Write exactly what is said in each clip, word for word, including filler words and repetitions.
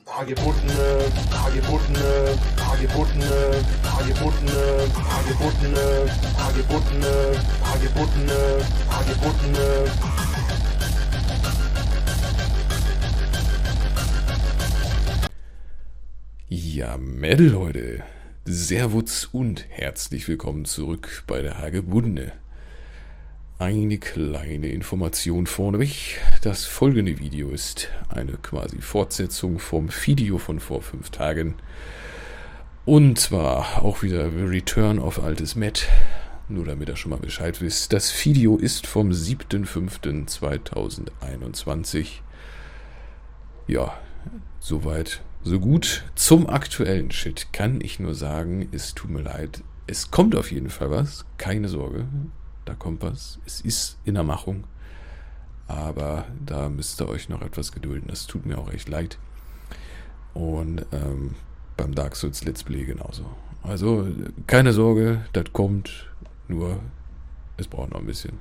Hagebuttene, Hagebuttene, Hagebuttene, Hagebuttene, Hagebuttene, Hagebuttene, Hagebuttene, Hagebuttene. Ja, Mädel, Leute. Servus und herzlich willkommen zurück bei der Hagebuttene. Eine kleine Information vorneweg. Das folgende Video ist eine quasi Fortsetzung vom Video von vor fünf Tagen. Und zwar auch wieder Return of altes Matt. Nur damit ihr schon mal Bescheid wisst. Das Video ist vom siebten fünften zweitausendeinundzwanzig. Ja, soweit, so gut. Zum aktuellen Shit kann ich nur sagen, es tut mir leid. Es kommt auf jeden Fall was. Keine Sorge. Da kommt was. Es ist in der Machung. Aber da müsst ihr euch noch etwas gedulden. Das tut mir auch echt leid. Und ähm, beim Dark Souls Let's Play genauso. Also keine Sorge, das kommt. Nur es braucht noch ein bisschen.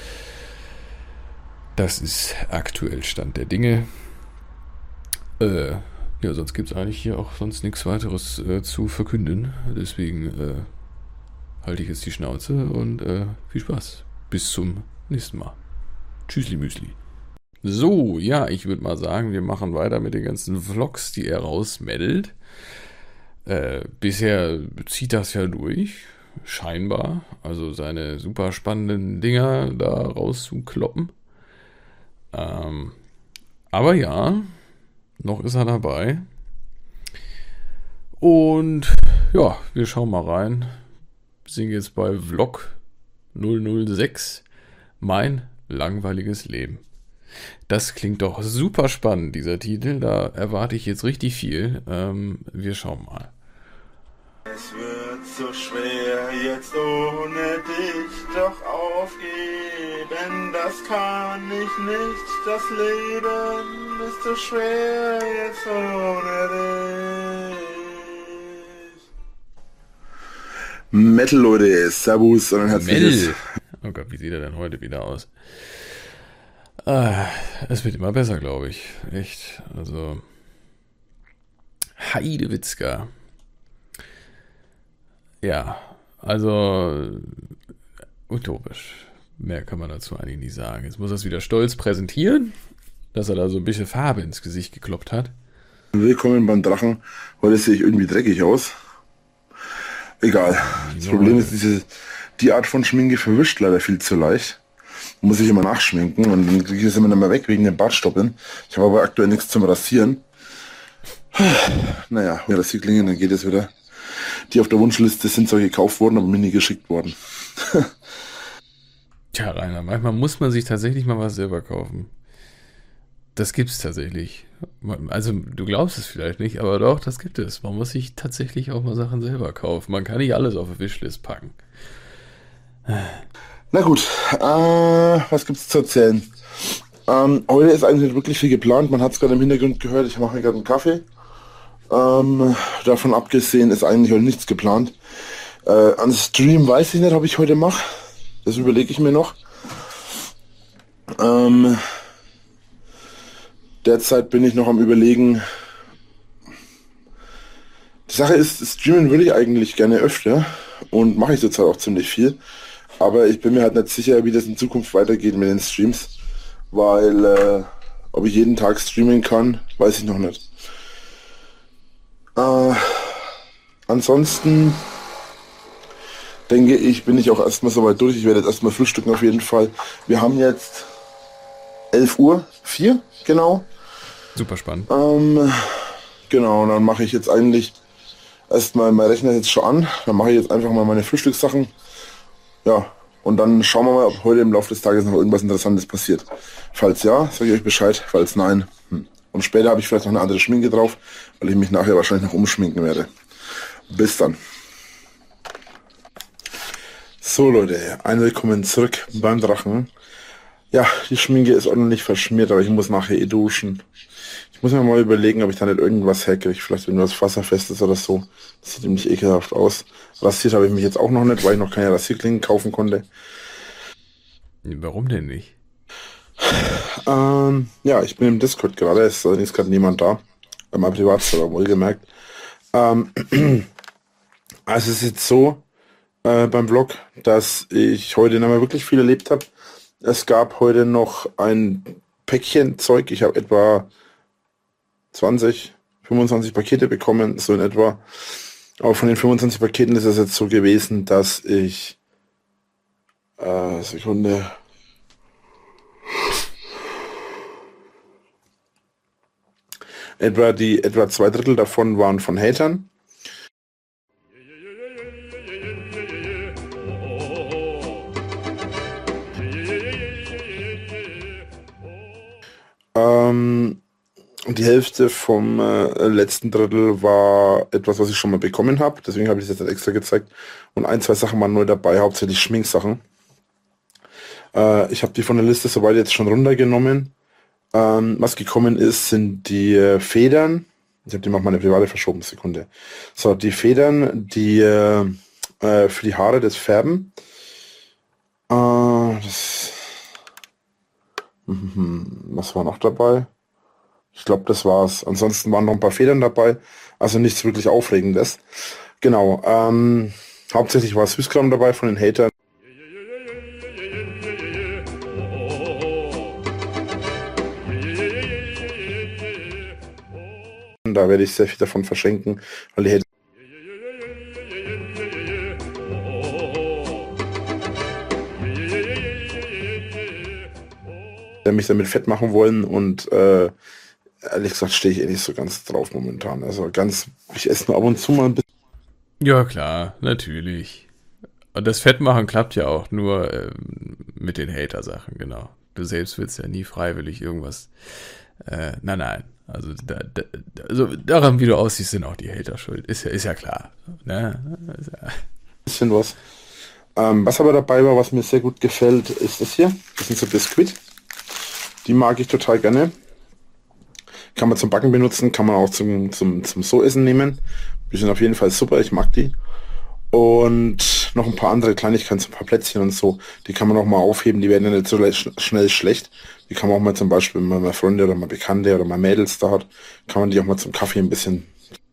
Das ist aktuell Stand der Dinge. Äh, ja, sonst gibt es eigentlich hier auch sonst nichts weiteres äh, zu verkünden. Deswegen äh, halte ich jetzt die Schnauze und äh, viel Spaß. Bis zum nächsten Mal. Tschüssli Müsli. So, ja, ich würde mal sagen, wir machen weiter mit den ganzen Vlogs, die er rausmeldet. Äh, bisher zieht das ja durch, scheinbar. Also seine super spannenden Dinger da rauszukloppen. Ähm, aber ja, noch ist er dabei. Und ja, wir schauen mal rein. Wir sind jetzt bei Vlog null null sechs, mein langweiliges Leben. Das klingt doch super spannend, dieser Titel. Da erwarte ich jetzt richtig viel. Ähm, wir schauen mal. Es wird so schwer, jetzt ohne dich doch aufgeben. Das kann ich nicht, das Leben ist so schwer, jetzt ohne dich. Metal, Leute, Servus und herzliches... Metal. Oh Gott, wie sieht er denn heute wieder aus? Ah, es wird immer besser, glaube ich. Echt, also... Heidewitzka. Ja, also... utopisch. Mehr kann man dazu eigentlich nicht sagen. Jetzt muss er es wieder stolz präsentieren, dass er da so ein bisschen Farbe ins Gesicht gekloppt hat. Willkommen beim Drachen. Heute sehe ich irgendwie dreckig aus. Egal. Das Problem ist, diese, die Art von Schminke verwischt leider viel zu leicht. Muss ich immer nachschminken und dann kriege ich es immer nicht mehr weg wegen den Bartstoppeln. Ich habe aber aktuell nichts zum Rasieren. Naja, ja, Rasierklingen, dann geht es wieder. Die auf der Wunschliste sind zwar gekauft worden, aber mir nie geschickt worden. Tja, Rainer, manchmal muss man sich tatsächlich mal was selber kaufen. Das gibt's tatsächlich. Also, du glaubst es vielleicht nicht, aber doch, das gibt es. Man muss sich tatsächlich auch mal Sachen selber kaufen. Man kann nicht alles auf eine Wishlist packen. Na gut, äh, was gibt's zu erzählen? Ähm, heute ist eigentlich nicht wirklich viel geplant. Man hat es gerade im Hintergrund gehört, ich mache mir gerade einen Kaffee. Ähm, davon abgesehen ist eigentlich heute nichts geplant. Äh, an Stream weiß ich nicht, ob ich heute mache. Das überlege ich mir noch. Ähm... Derzeit bin ich noch am Überlegen. Die Sache ist, streamen würde ich eigentlich gerne öfter und mache ich zurzeit auch ziemlich viel. Aber ich bin mir halt nicht sicher, wie das in Zukunft weitergeht mit den Streams, weil äh, ob ich jeden Tag streamen kann, weiß ich noch nicht. Äh, ansonsten denke ich, bin ich auch erstmal soweit durch. Ich werde jetzt erstmal frühstücken auf jeden Fall. Wir haben jetzt elf Uhr vier, genau. Super spannend. Ähm, genau, und dann mache ich jetzt eigentlich erstmal, mein Rechner jetzt schon an, dann mache ich jetzt einfach mal meine Frühstückssachen. Ja, und dann schauen wir mal, ob heute im Laufe des Tages noch irgendwas Interessantes passiert. Falls ja, sage ich euch Bescheid, falls nein. Hm. Und später habe ich vielleicht noch eine andere Schminke drauf, weil ich mich nachher wahrscheinlich noch umschminken werde. Bis dann. So Leute, ein Willkommen zurück beim Drachen. Ja, die Schminke ist ordentlich verschmiert, aber ich muss nachher eh duschen. Ich muss mir mal überlegen, ob ich da nicht irgendwas herkriege, vielleicht irgendwas Wasserfestes oder so. Das sieht nämlich ekelhaft aus. Rasiert habe ich mich jetzt auch noch nicht, weil ich noch keine Rasierklingen kaufen konnte. Warum denn nicht? Ähm, ja, ich bin im Discord gerade, es ist allerdings gerade niemand da. Bei meinem Privatserver, wohlgemerkt. Ähm, also es ist jetzt so äh, beim Vlog, dass ich heute nicht mehr wirklich viel erlebt habe. Es gab heute noch ein Päckchen Zeug. Ich habe etwa zwanzig, fünfundzwanzig Pakete bekommen, so in etwa. Aber von den fünfundzwanzig Paketen ist es jetzt so gewesen, dass ich äh, Sekunde. Etwa die etwa zwei Drittel davon waren von Hatern. Ähm, und die Hälfte vom äh, letzten Drittel war etwas, was ich schon mal bekommen habe. Deswegen habe ich das jetzt extra gezeigt. Und ein, zwei Sachen waren neu dabei, hauptsächlich Schminksachen. Äh, ich habe die von der Liste soweit jetzt schon runtergenommen. Ähm, was gekommen ist, sind die äh, Federn. Ich habe die mal auf meine private verschoben, Sekunde. So, die Federn, die äh, äh, für die Haare, das Färben. Äh, das, was war noch dabei? Ich glaube, das war's. Ansonsten waren noch ein paar Federn dabei. Also nichts wirklich Aufregendes. Genau. Ähm, hauptsächlich war Süßkram dabei von den Hatern. Da werde ich sehr viel davon verschenken, weil die Hater mich damit fett machen wollen und äh, ehrlich gesagt stehe ich eh nicht so ganz drauf momentan. Also ganz, ich esse nur ab und zu mal ein bisschen. Ja, klar, natürlich. Und das Fettmachen klappt ja auch nur ähm, mit den Hater-Sachen, genau. Du selbst willst ja nie freiwillig irgendwas. Äh, nein, nein. Also, da, da, also daran, wie du aussiehst, sind auch die Hater schuld. Ist ja, ist ja klar. Ne? Ist ja bisschen was. Ähm, was aber dabei war, was mir sehr gut gefällt, ist das hier. Das sind so Biskuit. Die mag ich total gerne. Kann man zum Backen benutzen, kann man auch zum, zum, zum So-Essen nehmen. Die sind auf jeden Fall super, ich mag die. Und noch ein paar andere Kleinigkeiten, so ein paar Plätzchen und so. Die kann man auch mal aufheben, die werden ja nicht so sch- schnell schlecht. Die kann man auch mal zum Beispiel, wenn man mal Freunde oder mal Bekannte oder mal Mädels da hat, kann man die auch mal zum Kaffee ein bisschen...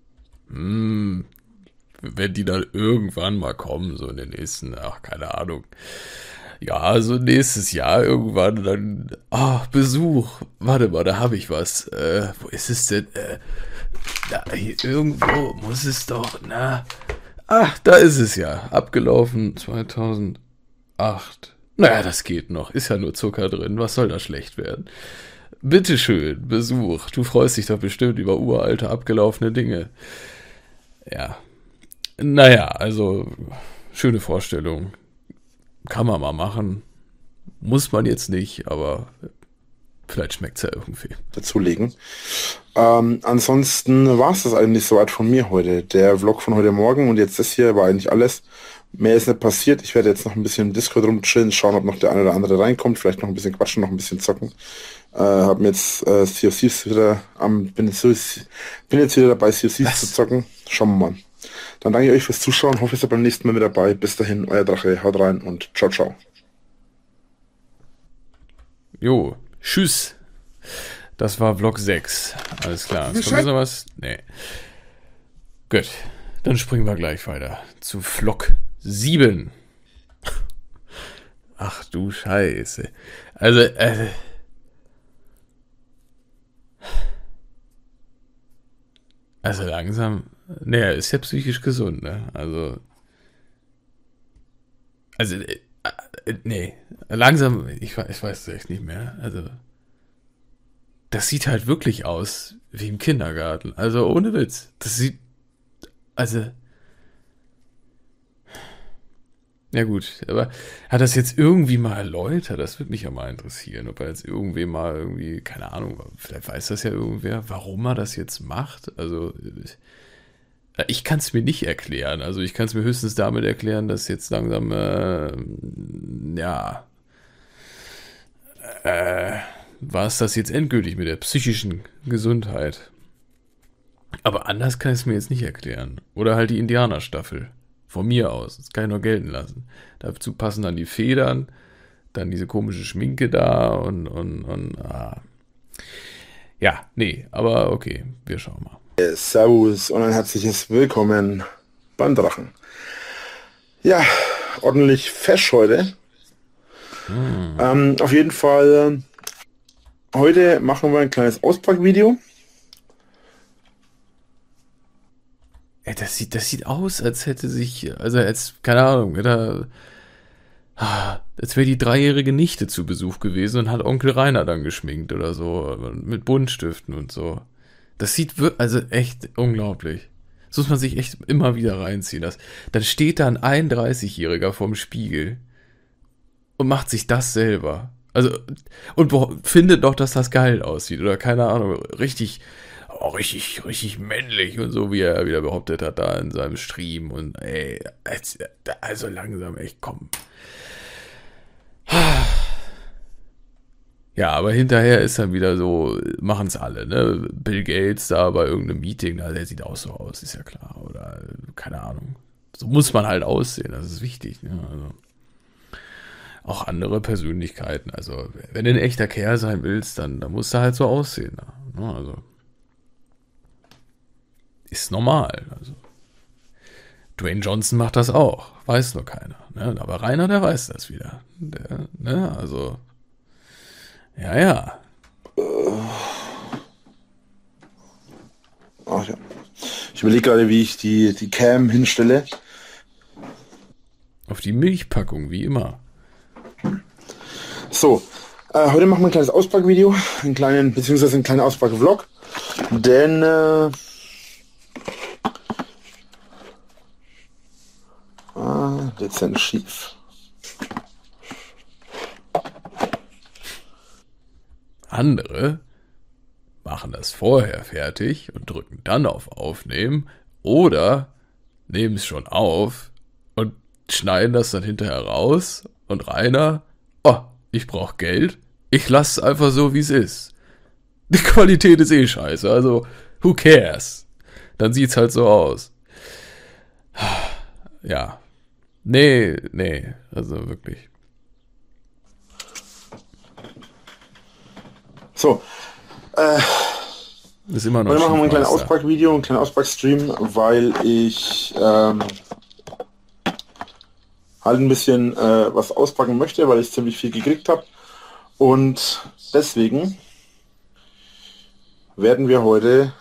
Mm, wenn die dann irgendwann mal kommen, so in den nächsten, ach, keine Ahnung. Ja, so nächstes Jahr irgendwann dann, ah, Besuch, warte mal, da habe ich was. Äh, wo ist es denn? Äh, da, hier irgendwo muss es doch, na. Ach, da ist es ja, abgelaufen zweitausendacht. Naja, das geht noch, ist ja nur Zucker drin, was soll da schlecht werden? Bitteschön, Besuch, du freust dich doch bestimmt über uralte, abgelaufene Dinge. Ja, naja, also, schöne Vorstellung. Kann man mal machen. Muss man jetzt nicht, aber vielleicht schmeckt es ja irgendwie. Dazulegen. Ähm, ansonsten war es das eigentlich soweit von mir heute. Der Vlog von heute Morgen und jetzt das hier war eigentlich alles. Mehr ist nicht passiert. Ich werde jetzt noch ein bisschen im Discord rumchillen, schauen, ob noch der eine oder andere reinkommt. Vielleicht noch ein bisschen quatschen, noch ein bisschen zocken. Äh, hab mir jetzt äh, Sea of Thieves wieder am, bin jetzt, bin jetzt wieder dabei, Sea of Thieves zu zocken. Schauen wir mal. Dann danke ich euch fürs Zuschauen, hoffe, ihr seid beim nächsten Mal mit dabei. Bis dahin, euer Drache, haut rein und ciao, ciao. Jo, tschüss. Das war Vlog sechs. Alles klar. Ist noch was? Nee. Gut, dann springen wir gleich weiter zu Vlog sieben. Ach du Scheiße. Also, äh... Also langsam... Nee, er ist ja psychisch gesund, ne? Also... Also, äh, äh, nee. Langsam... Ich, ich weiß es echt nicht mehr. Also... Das sieht halt wirklich aus wie im Kindergarten. Also ohne Witz. Das sieht... Also... Ja gut, aber hat das jetzt irgendwie mal erläutert? Das würde mich ja mal interessieren, ob er jetzt irgendwie mal irgendwie, keine Ahnung, vielleicht weiß das ja irgendwer, warum er das jetzt macht. Also ich kann es mir nicht erklären. Also ich kann es mir höchstens damit erklären, dass jetzt langsam, äh, ja, äh, war es das jetzt endgültig mit der psychischen Gesundheit. Aber anders kann ich es mir jetzt nicht erklären. Oder halt die Indianerstaffel. Von mir aus. Das kann ich nur gelten lassen. Dazu passen dann die Federn, dann diese komische Schminke da und, und, und ah. Ja, nee, aber okay, wir schauen mal. Servus und ein herzliches Willkommen beim Drachen. Ja, ordentlich fesch heute. Hm. Ähm, auf jeden Fall, heute machen wir ein kleines Auspackvideo. Ja, das sieht, das sieht aus, als hätte sich, also als, keine Ahnung, da, als wäre die dreijährige Nichte zu Besuch gewesen und hat Onkel Rainer dann geschminkt oder so, mit Buntstiften und so. Das sieht wirklich, also echt unglaublich. Das muss man sich echt immer wieder reinziehen. Das, dann steht da ein einunddreißigjähriger vorm Spiegel und macht sich das selber. Also, und findet doch, dass das geil aussieht oder keine Ahnung, richtig, oh, richtig, richtig männlich und so, wie er wieder behauptet hat da in seinem Stream und ey, also langsam, echt, komm. Ja, aber hinterher ist dann wieder so, machen es alle, ne? Bill Gates da bei irgendeinem Meeting, da, der sieht auch so aus, ist ja klar. Oder, keine Ahnung. So muss man halt aussehen, das ist wichtig, ne? Also, auch andere Persönlichkeiten, also, wenn du ein echter Kerl sein willst, dann, dann musst du halt so aussehen, ne? Also, ist normal, also. Dwayne Johnson macht das auch, weiß nur keiner, ne? Aber Rainer, der weiß das wieder, der, ne? Also, ja, ja. Ach ja. Ich überlege gerade, wie ich die, die Cam hinstelle. Auf die Milchpackung, wie immer. So, äh, heute machen wir ein kleines Auspackvideo, einen kleinen, beziehungsweise einen kleinen Auspack-Vlog. Denn, äh, ah, dezent schief. Andere machen das vorher fertig und drücken dann auf Aufnehmen oder nehmen es schon auf und schneiden das dann hinterher raus und Rainer, oh, ich brauche Geld, ich lasse es einfach so, wie es ist. Die Qualität ist eh scheiße, also who cares? Dann sieht's halt so aus. Ja, nee, nee, also wirklich. So, äh, ist immer noch heute machen wir ein kleines Auspackvideo, ein kleines Auspackstream, weil ich ähm, halt ein bisschen äh, was auspacken möchte, weil ich ziemlich viel gekriegt habe. Und deswegen werden wir heute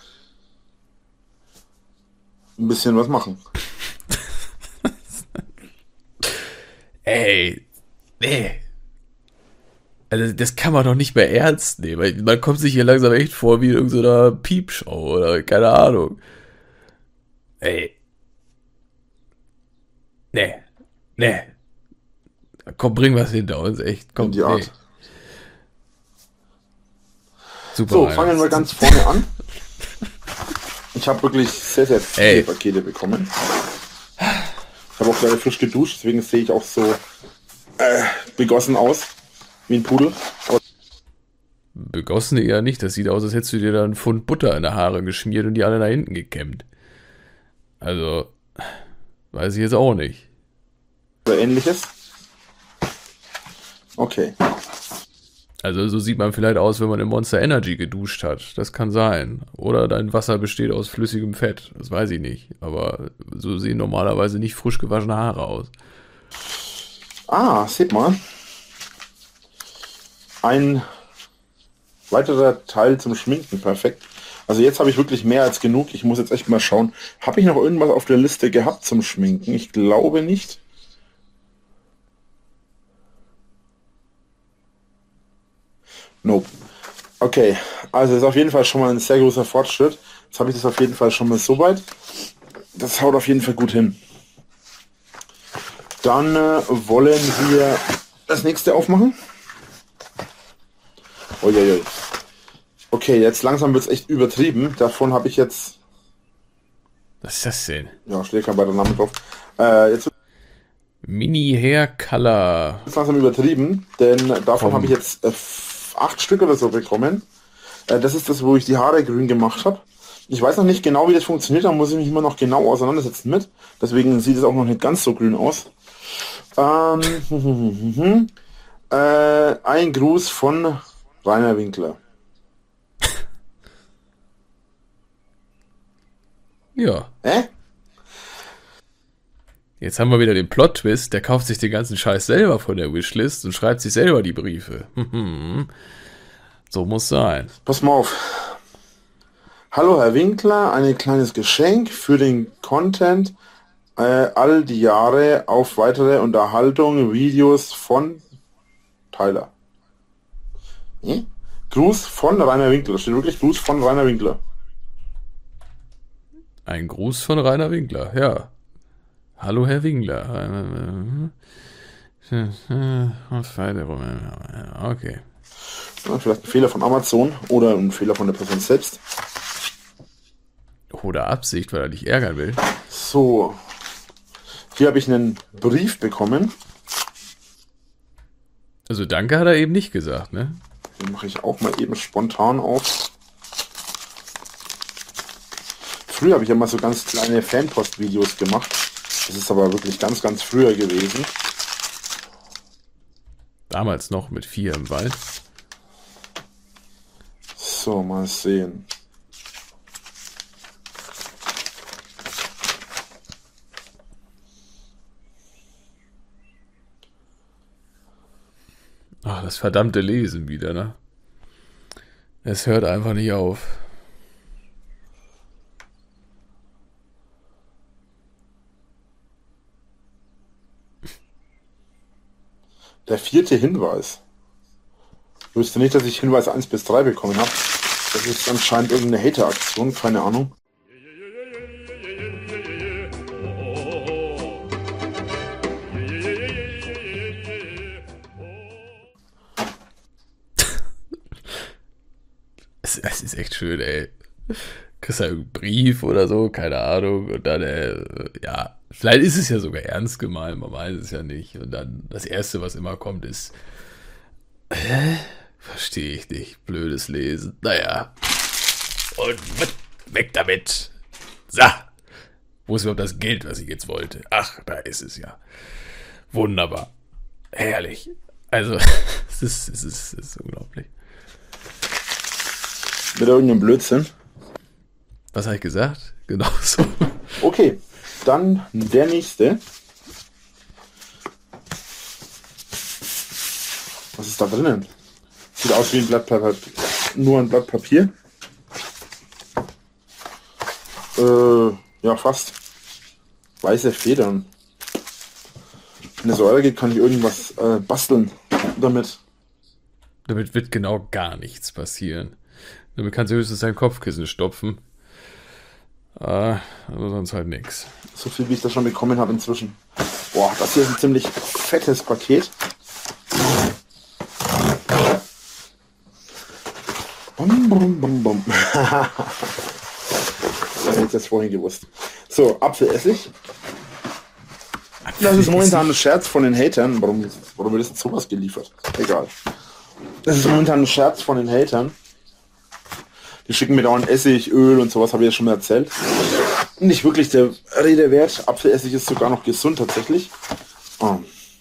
ein bisschen was machen. Ey, nee. Also das kann man doch nicht mehr ernst nehmen. Man kommt sich hier langsam echt vor wie in irgendeiner Piepshow oder keine Ahnung. Ey. Nee. Nee. Komm, bring was hinter uns, echt. Komm, in die Art. Nee. Super. So, fangen wir ganz vorne an. Ich habe wirklich sehr, sehr viele Ey. Pakete bekommen. Ich habe auch gerade frisch geduscht, deswegen sehe ich auch so äh, begossen aus. Wie ein Pudel. Begossen eher nicht. Das sieht aus, als hättest du dir da einen Pfund Butter in die Haare geschmiert und die alle nach hinten gekämmt. Also, weiß ich jetzt auch nicht. Oder ähnliches? Okay. Also, so sieht man vielleicht aus, wenn man in Monster Energy geduscht hat. Das kann sein. Oder dein Wasser besteht aus flüssigem Fett. Das weiß ich nicht. Aber so sehen normalerweise nicht frisch gewaschene Haare aus. Ah, seht mal. Ein weiterer Teil zum Schminken, perfekt. Also jetzt habe ich wirklich mehr als genug. Ich muss jetzt echt mal schauen. Habe ich noch irgendwas auf der Liste gehabt zum Schminken? Ich glaube nicht. Nope. Okay, also ist auf jeden Fall schon mal ein sehr großer Fortschritt. Jetzt habe ich das auf jeden Fall schon mal so weit. Das haut auf jeden Fall gut hin. Dann äh, wollen wir das nächste aufmachen. Uiuiui. Okay, jetzt langsam wird es echt übertrieben. Davon habe ich jetzt... Was ist das denn? Ja, steht kein weiterer Name drauf. Äh, jetzt Mini Hair Color. Das ist langsam übertrieben, denn davon habe ich jetzt äh, acht Stück oder so bekommen. Äh, das ist das, wo ich die Haare grün gemacht habe. Ich weiß noch nicht genau, wie das funktioniert, da muss ich mich immer noch genau auseinandersetzen mit. Deswegen sieht es auch noch nicht ganz so grün aus. Ähm, äh, ein Gruß von Rainer Winkler. Ja. Hä? Jetzt haben wir wieder den Plot-Twist, der kauft sich den ganzen Scheiß selber von der Wishlist und schreibt sich selber die Briefe. So muss sein. Pass mal auf. Hallo Herr Winkler, ein kleines Geschenk für den Content äh, all die Jahre auf weitere Unterhaltung, Videos von Tyler. Hm? Gruß von Rainer Winkler. Da steht wirklich Gruß von Rainer Winkler. Ein Gruß von Rainer Winkler, ja. Hallo Herr Winkler. Okay. Ja, vielleicht ein Fehler von Amazon oder ein Fehler von der Person selbst. Oder Absicht, weil er dich ärgern will. So. Hier habe ich einen Brief bekommen. Also danke hat er eben nicht gesagt, ne? Den mache ich auch mal eben spontan auf. Früher habe ich ja mal so ganz kleine Fanpost-Videos gemacht. Das ist aber wirklich ganz, ganz früher gewesen. Damals noch mit vier im Wald. So, mal sehen. Ach, das verdammte Lesen wieder, ne? Es hört einfach nicht auf. Der vierte Hinweis. Ich wüsste nicht, dass ich Hinweis eins bis drei bekommen habe. Das ist anscheinend irgendeine Hater-Aktion, keine Ahnung. Es, es ist echt schön, ey. Kriegst du einen Brief oder so, keine Ahnung. Und dann, äh, ja, vielleicht ist es ja sogar ernst gemeint, man weiß es ja nicht. Und dann das Erste, was immer kommt, ist, äh, verstehe ich nicht, blödes Lesen. Naja. Und weg damit. So. Wo ist überhaupt das Geld, was ich jetzt wollte? Ach, da ist es ja. Wunderbar. Herrlich. Also, es ist, es ist, es ist unglaublich. Wieder irgendein Blödsinn. Was habe ich gesagt? Genau so. Okay, dann der nächste. Was ist da drinnen? Sieht aus wie ein Blatt Papier. Nur ein Blatt Papier. Äh, ja, fast. Weiße Federn. Wenn es so weitergeht, kann ich irgendwas äh, basteln damit. Damit wird genau gar nichts passieren. Damit kannst du höchstens dein Kopfkissen stopfen. Äh, aber sonst halt nichts. So viel, wie ich da schon bekommen habe inzwischen. Boah, das hier ist ein ziemlich fettes Paket. Bum, bum, bum, bum. Das hätte ich das vorhin gewusst. So, Apfelessig. Das ist momentan ein Scherz von den Hatern. Warum, warum wird jetzt sowas geliefert? Egal. Das ist momentan ein Scherz von den Hatern. Die schicken mir dauernd Essig, Öl und sowas, habe ich ja schon mal erzählt. Nicht wirklich der Rede wert. Apfelessig ist sogar noch gesund tatsächlich. Oh.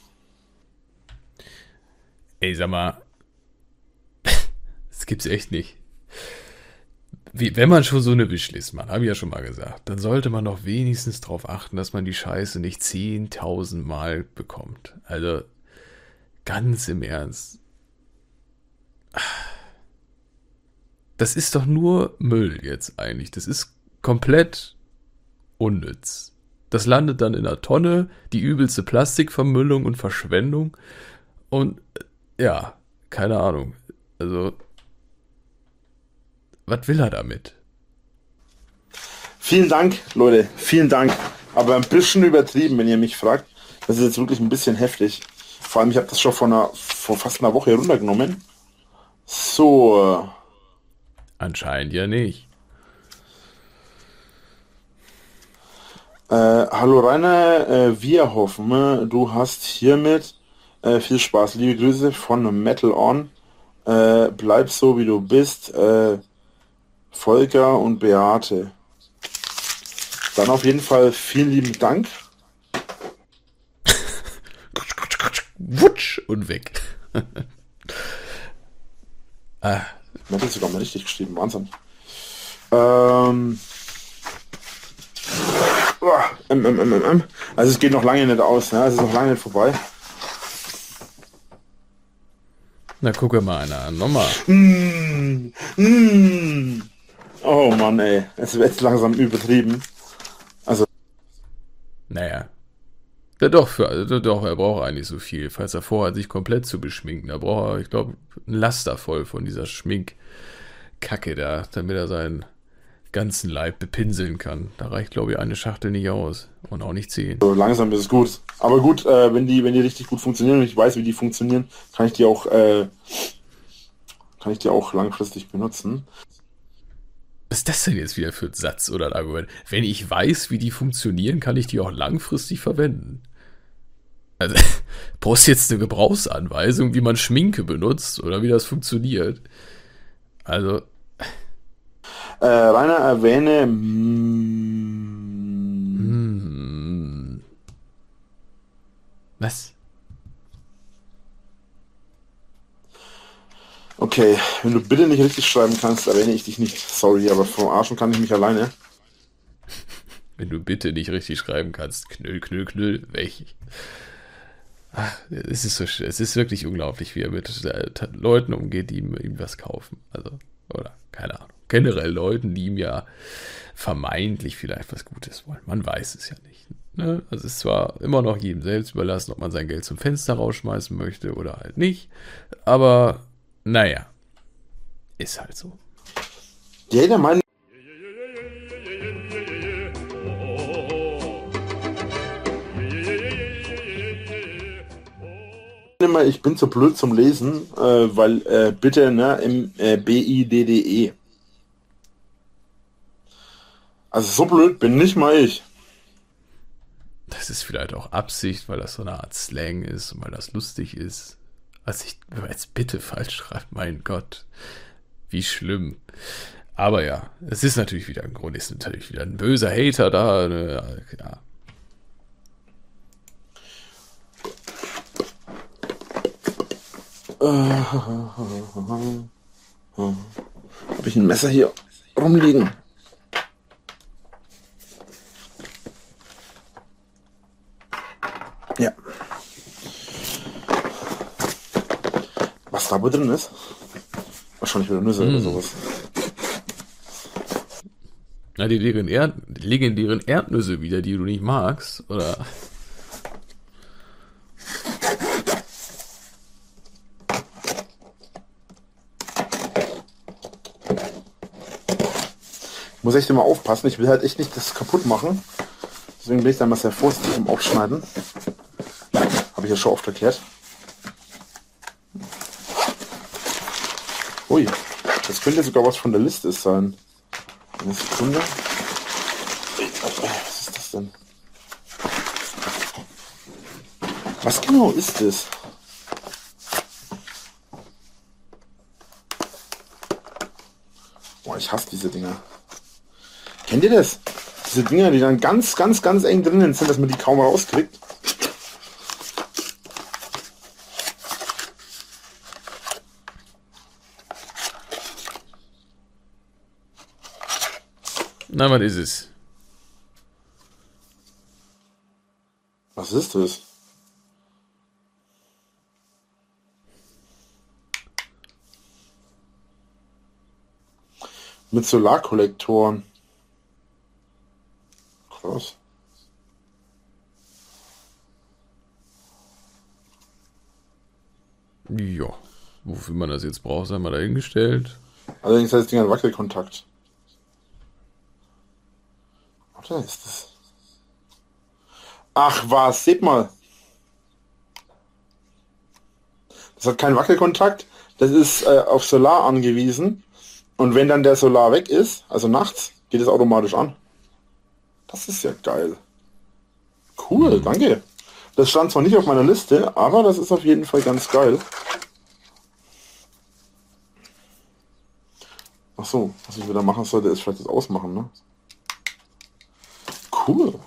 Ey, sag mal. Das gibt's echt nicht. Wie, wenn man schon so eine Wishlist macht, habe ich ja schon mal gesagt, dann sollte man doch wenigstens darauf achten, dass man die Scheiße nicht zehntausend Mal bekommt. Also, ganz im Ernst. Das ist doch nur Müll jetzt eigentlich. Das ist komplett unnütz. Das landet dann in der Tonne, die übelste Plastikvermüllung und Verschwendung. Und ja, keine Ahnung. Also, was will er damit? Vielen Dank, Leute. Vielen Dank. Aber ein bisschen übertrieben, wenn ihr mich fragt. Das ist jetzt wirklich ein bisschen heftig. Vor allem, ich habe das schon vor, einer, vor fast einer Woche runtergenommen. So. Anscheinend ja nicht. Äh, hallo Rainer, äh, wir hoffen, äh, du hast hiermit äh, viel Spaß. Liebe Grüße von Metal On. Äh, bleib so, wie du bist. Äh, Volker und Beate. Dann auf jeden Fall vielen lieben Dank. Wutsch und weg. ah. Man hat das sogar mal richtig geschrieben, Wahnsinn. Ähm, Oh, ähm, ähm, ähm, ähm. Also es geht noch lange nicht aus, ne? Es ist noch lange nicht vorbei. Na, gucke mal einer an. Nochmal. Mm, mm. Oh Mann, ey. Es wird jetzt langsam übertrieben. Also. Naja. Ja, doch, für, also doch, er braucht eigentlich so viel. Falls er vorhat, sich komplett zu beschminken, da braucht er, ich glaube, ein Laster voll von dieser Schminkkacke da, damit er seinen ganzen Leib bepinseln kann. Da reicht, glaube ich, eine Schachtel nicht aus. Und auch nicht zehn. So langsam ist es gut. Aber gut, äh, wenn die, wenn die richtig gut funktionieren und ich weiß, wie die funktionieren, kann ich die auch, äh, kann ich die auch langfristig benutzen. Was ist das denn jetzt wieder für ein Satz oder ein Argument? Wenn ich weiß, wie die funktionieren, kann ich die auch langfristig verwenden. Also, brauchst du jetzt eine Gebrauchsanweisung, wie man Schminke benutzt oder wie das funktioniert? Also. Äh, Rainer, erwähne. Mm, Hm. Was? Okay, wenn du bitte nicht richtig schreiben kannst, erwähne ich dich nicht. Sorry, aber vom Arschen kann ich mich alleine. Wenn du bitte nicht richtig schreiben kannst, knüll, knüll, knüll, weg. Ach, es ist so, es ist wirklich unglaublich, wie er mit äh, Leuten umgeht, die ihm, ihm was kaufen. Also, oder, keine Ahnung. Generell Leuten, die ihm ja vermeintlich vielleicht was Gutes wollen. Man weiß es ja nicht. Ne? Also es ist zwar immer noch jedem selbst überlassen, ob man sein Geld zum Fenster rausschmeißen möchte oder halt nicht. Aber, naja, ist halt so. Jeder Mann. Ich bin zu blöd zum Lesen, äh, weil äh, bitte ne, im äh, B I D D E. Also so blöd bin nicht mal ich. Das ist vielleicht auch Absicht, weil das so eine Art Slang ist und weil das lustig ist. Also ich, wenn man jetzt bitte falsch schreibt, mein Gott, wie schlimm. Aber ja, es ist natürlich wieder ein Grund, ist natürlich wieder ein böser Hater da. Ne, ja. Habe ich ein Messer hier rumliegen? Ja. Was da wohl drin ist? Wahrscheinlich wieder Nüsse mm. oder sowas. Na, die legendären, Erd- legendären Erdnüsse wieder, die du nicht magst, oder? Ich muss echt immer aufpassen, ich will halt echt nicht das kaputt machen. Deswegen bin ich da mal sehr vorsichtig im Aufschneiden. Habe ich ja schon oft erklärt. Ui, das könnte sogar was von der Liste sein. Eine Sekunde. Was ist das denn? Was genau ist das? Boah, ich hasse diese Dinger. Kennt ihr das? Diese Dinger, die dann ganz, ganz, ganz eng drinnen sind, dass man die kaum rauskriegt. Na, was ist es? Was ist das? Mit Solarkollektoren. Krass. Ja, wofür man das jetzt braucht, sei mal dahingestellt. Allerdings hat das Ding einen Wackelkontakt. Oder ist das? Ach was, seht mal. Das hat keinen Wackelkontakt. Das ist äh, auf Solar angewiesen. Und wenn dann der Solar weg ist, also nachts, geht es automatisch an. Das ist ja geil. Cool, danke. Das stand zwar nicht auf meiner Liste, aber das ist auf jeden Fall ganz geil. Ach so, was ich wieder machen sollte, ist vielleicht das Ausmachen, ne? Cool.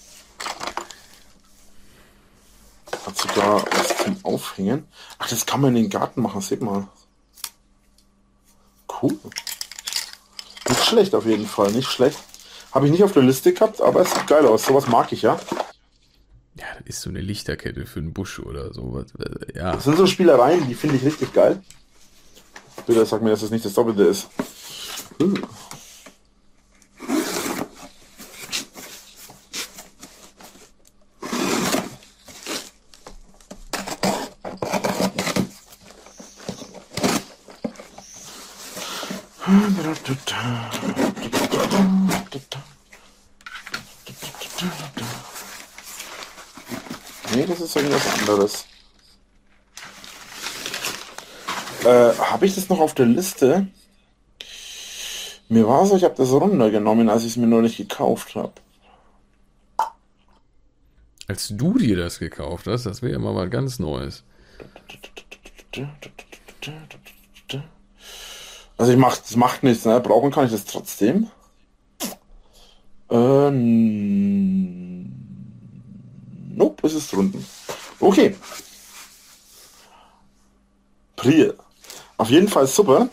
Hat sogar was zum Aufhängen. Ach, das kann man in den Garten machen, seht mal. Cool. Nicht schlecht auf jeden Fall, nicht schlecht. Habe ich nicht auf der Liste gehabt, aber es sieht geil aus. Sowas mag ich, ja. Ja, das ist so eine Lichterkette für einen Busch oder sowas. Ja. Das sind so Spielereien, die finde ich richtig geil. Bitte sag mir, dass das nicht das Doppelte ist. Hm. Nee, das ist irgendwas anderes. Äh, habe ich das noch auf der Liste? Mir war so, ich habe das runtergenommen, als ich es mir noch nicht gekauft habe. Als du dir das gekauft hast, das wäre ja mal was ganz Neues. Also ich mach, das macht nichts, ne? Brauchen kann ich das trotzdem. Äh, nope, es ist drunten. Okay. Priel. Auf jeden Fall super.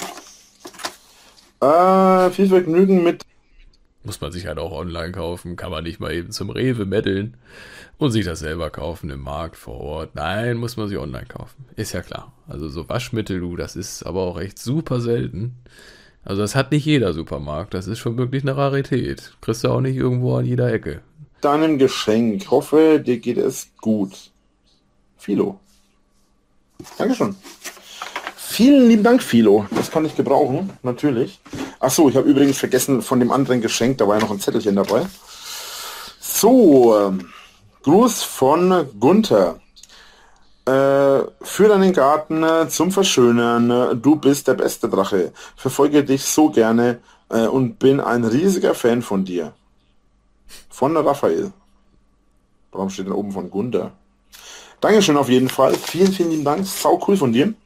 Äh, viel Vergnügen mit... Muss man sich halt auch online kaufen, kann man nicht mal eben zum Rewe meddeln und sich das selber kaufen im Markt vor Ort. Nein, muss man sich online kaufen. Ist ja klar. Also so Waschmittel, du, das ist aber auch echt super selten. Also das hat nicht jeder Supermarkt. Das ist schon wirklich eine Rarität. Kriegst du auch nicht irgendwo an jeder Ecke. Deinem Geschenk. Hoffe, dir geht es gut. Philo. Dankeschön. Vielen lieben Dank, Philo. Das kann ich gebrauchen, natürlich. Achso, ich habe übrigens vergessen von dem anderen Geschenk, da war ja noch ein Zettelchen dabei. So, ähm, Gruß von Gunther. Äh, für deinen Garten äh, zum Verschönern, äh, du bist der beste Drache. Verfolge dich so gerne äh, und bin ein riesiger Fan von dir. Von Raphael. Warum steht denn oben von Gunther? Dankeschön auf jeden Fall. Vielen, vielen lieben Dank. Sau cool von dir.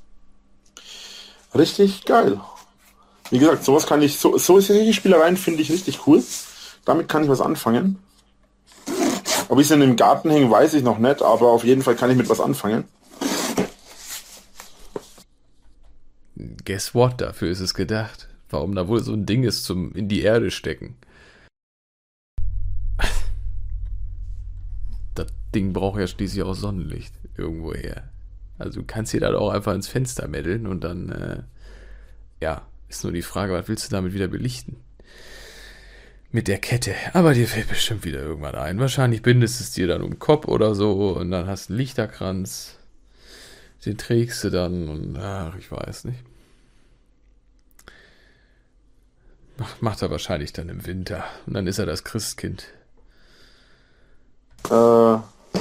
Richtig geil. Wie gesagt, sowas kann ich, so, so solche Spielereien finde ich richtig cool. Damit kann ich was anfangen. Ob ich es in den Garten hänge, weiß ich noch nicht, aber auf jeden Fall kann ich mit was anfangen. Guess what? Dafür ist es gedacht. Warum da wohl so ein Ding ist zum in die Erde stecken. Das Ding braucht ja schließlich auch Sonnenlicht irgendwoher. Also du kannst dir da auch einfach ins Fenster meddeln und dann, äh, ja, ist nur die Frage, was willst du damit wieder belichten? Mit der Kette. Aber dir fällt bestimmt wieder irgendwann ein. Wahrscheinlich bindest es dir dann um den Kopf oder so und dann hast du einen Lichterkranz. Den trägst du dann und, ach, ich weiß nicht. Macht, macht er wahrscheinlich dann im Winter. Und dann ist er das Christkind. Äh...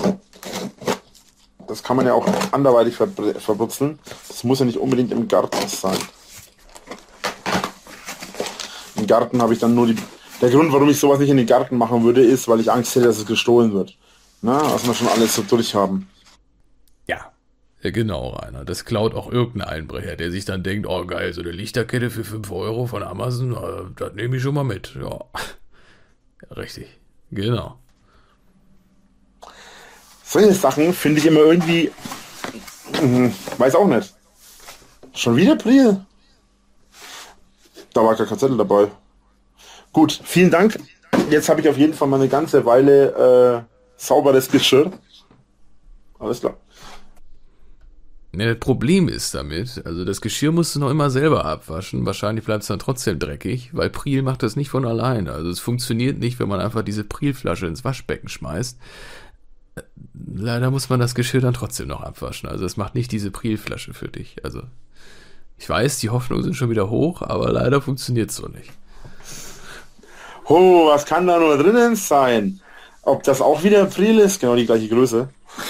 Das kann man ja auch anderweitig ver- verbrutzeln. Das muss ja nicht unbedingt im Garten sein. Im Garten habe ich dann nur die... Der Grund, warum ich sowas nicht in den Garten machen würde, ist, weil ich Angst hätte, dass es gestohlen wird. Na, also wir schon alles so durchhaben. Ja, genau, Rainer. Das klaut auch irgendein Einbrecher, der sich dann denkt, oh geil, so eine Lichterkette für fünf Euro von Amazon, äh, das nehme ich schon mal mit. Ja, ja richtig. Genau. Solche Sachen finde ich immer irgendwie... Mh, weiß auch nicht. Schon wieder Priel? Da war gar kein Zettel dabei. Gut, vielen Dank. Jetzt habe ich auf jeden Fall mal eine ganze Weile äh, sauberes Geschirr. Alles klar. Ja, das Problem ist damit, also das Geschirr musst du noch immer selber abwaschen. Wahrscheinlich bleibt es dann trotzdem dreckig, weil Priel macht das nicht von alleine. Also es funktioniert nicht, wenn man einfach diese Prielflasche ins Waschbecken schmeißt. Leider muss man das Geschirr dann trotzdem noch abwaschen. Also es macht nicht diese Prielflasche für dich. Also ich weiß, die Hoffnungen sind schon wieder hoch, aber leider funktioniert es so nicht. Oh, was kann da nur drinnen sein? Ob das auch wieder Priel ist? Genau die gleiche Größe.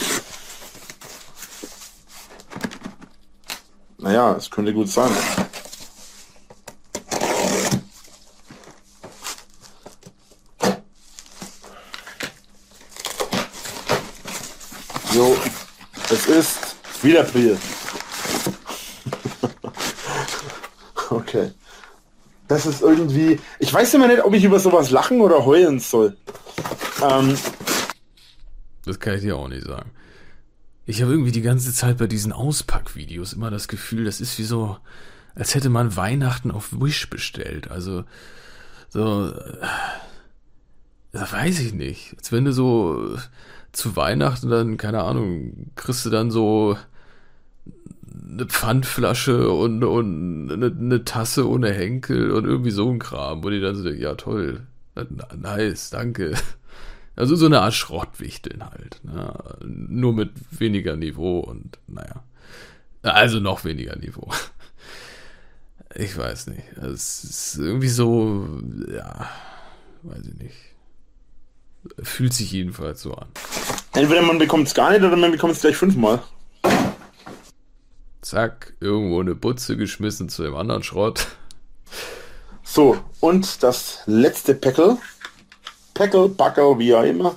Naja, es könnte gut sein. Jo, es ist wieder Priel. Okay. Das ist irgendwie... Ich weiß immer nicht, ob ich über sowas lachen oder heulen soll. Ähm, das kann ich dir auch nicht sagen. Ich habe irgendwie die ganze Zeit bei diesen Auspackvideos immer das Gefühl, das ist wie so, als hätte man Weihnachten auf Wish bestellt. Also so, das weiß ich nicht. Als wenn du so zu Weihnachten dann, keine Ahnung, kriegst du dann so eine Pfandflasche und, und eine, eine Tasse ohne Henkel und irgendwie so ein Kram, wo die dann so denken, ja toll, nice, danke. Also so eine Art Schrottwichteln halt. Ne? Nur mit weniger Niveau und naja. Also noch weniger Niveau. Ich weiß nicht. Es ist irgendwie so, ja, weiß ich nicht. Fühlt sich jedenfalls so an. Entweder man bekommt es gar nicht oder man bekommt es gleich fünfmal. Zack, irgendwo eine Butze geschmissen zu dem anderen Schrott. So, und das letzte Päckel. Päckel, Packel, wie auch immer.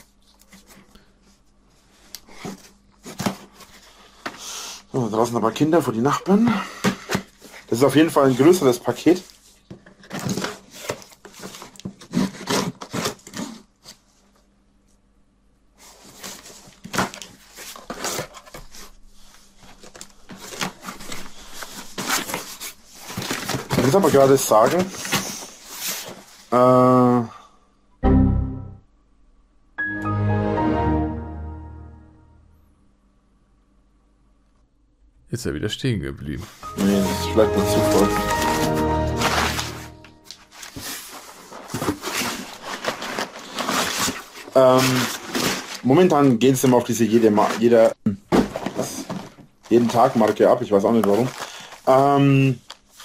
So, draußen ein paar Kinder vor die Nachbarn. Das ist auf jeden Fall ein größeres Paket. Ich muss aber gerade sagen, äh, Jetzt ist er wieder stehen geblieben. nee, das ist vielleicht ein Zufall. Ähm, momentan geht es immer auf diese jede, Ma jeder, was? jeden Tag Marke ab, ich weiß auch nicht warum. Ähm,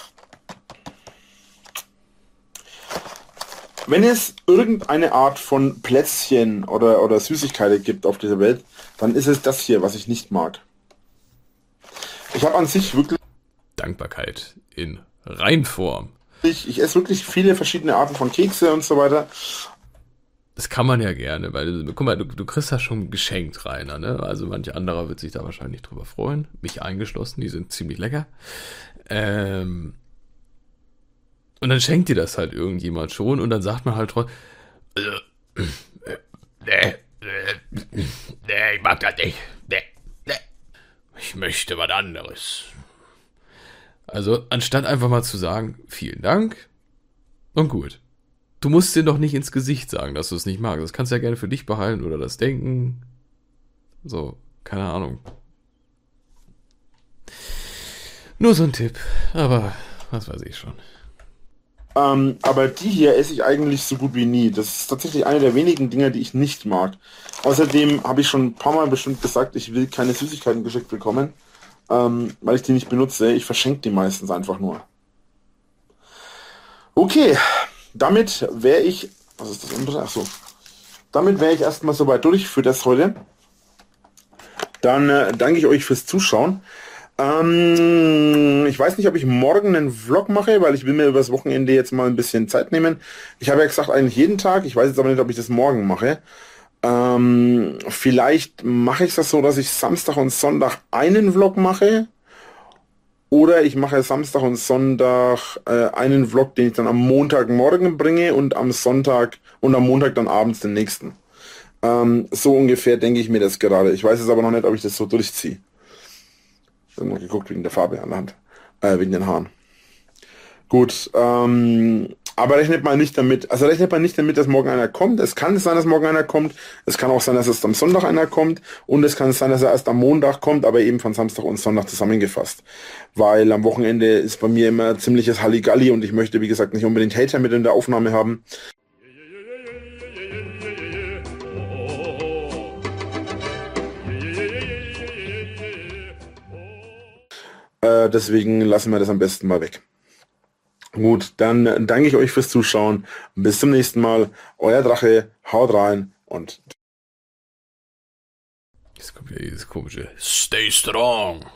wenn es irgendeine Art von Plätzchen oder, oder Süßigkeiten gibt auf dieser Welt, dann ist es das hier, was ich nicht mag. Ich habe an sich wirklich, Dankbarkeit in Reinform. ich, ich esse wirklich viele verschiedene Arten von Kekse und so weiter. Das kann man ja gerne, weil, guck mal, du, du kriegst das schon geschenkt, Rainer, ne? Also manch anderer wird sich da wahrscheinlich drüber freuen. Mich eingeschlossen, die sind ziemlich lecker. Ähm, und dann schenkt dir das halt irgendjemand schon und dann sagt man halt trotzdem, äh, äh, nee, nee, nee, ich mag das nicht, nee, nee, ich möchte was anderes. Also, anstatt einfach mal zu sagen, vielen Dank und gut. Du musst dir doch nicht ins Gesicht sagen, dass du es nicht magst. Das kannst du ja gerne für dich behalten oder das denken. So, keine Ahnung. Nur so ein Tipp, aber was weiß ich schon. Ähm, aber die hier esse ich eigentlich so gut wie nie. Das ist tatsächlich eine der wenigen Dinge, die ich nicht mag. Außerdem habe ich schon ein paar Mal bestimmt gesagt, ich will keine Süßigkeiten geschickt bekommen, ähm, weil ich die nicht benutze. Ich verschenke die meistens einfach nur. Okay, damit wäre ich... Was ist das andere? Achso. Damit wäre ich erstmal soweit durch für das heute. Dann äh, danke ich euch fürs Zuschauen. Ähm, ich weiß nicht, ob ich morgen einen Vlog mache, weil ich will mir übers Wochenende jetzt mal ein bisschen Zeit nehmen. Ich habe ja gesagt, eigentlich jeden Tag. Ich weiß jetzt aber nicht, ob ich das morgen mache. Ähm, vielleicht mache ich das so, dass ich Samstag und Sonntag einen Vlog mache. Oder ich mache Samstag und Sonntag äh, einen Vlog, den ich dann am Montagmorgen bringe und am Sonntag und am Montag dann abends den nächsten. Ähm, so ungefähr denke ich mir das gerade. Ich weiß jetzt aber noch nicht, ob ich das so durchziehe. Ich habe mal geguckt wegen der Farbe an der Hand, äh, wegen den Haaren. Gut, ähm, aber rechnet mal nicht damit, also rechnet mal nicht damit, dass morgen einer kommt. Es kann sein, dass morgen einer kommt. Es kann auch sein, dass erst am Sonntag einer kommt. Und es kann sein, dass er erst am Montag kommt, aber eben von Samstag und Sonntag zusammengefasst. Weil am Wochenende ist bei mir immer ziemliches Halligalli und ich möchte, wie gesagt, nicht unbedingt Hater mit in der Aufnahme haben. Äh, deswegen lassen wir das am besten mal weg. Gut, dann danke ich euch fürs Zuschauen. Bis zum nächsten Mal. Euer Drache, haut rein und... Jetzt kommt ja dieses komische Stay strong.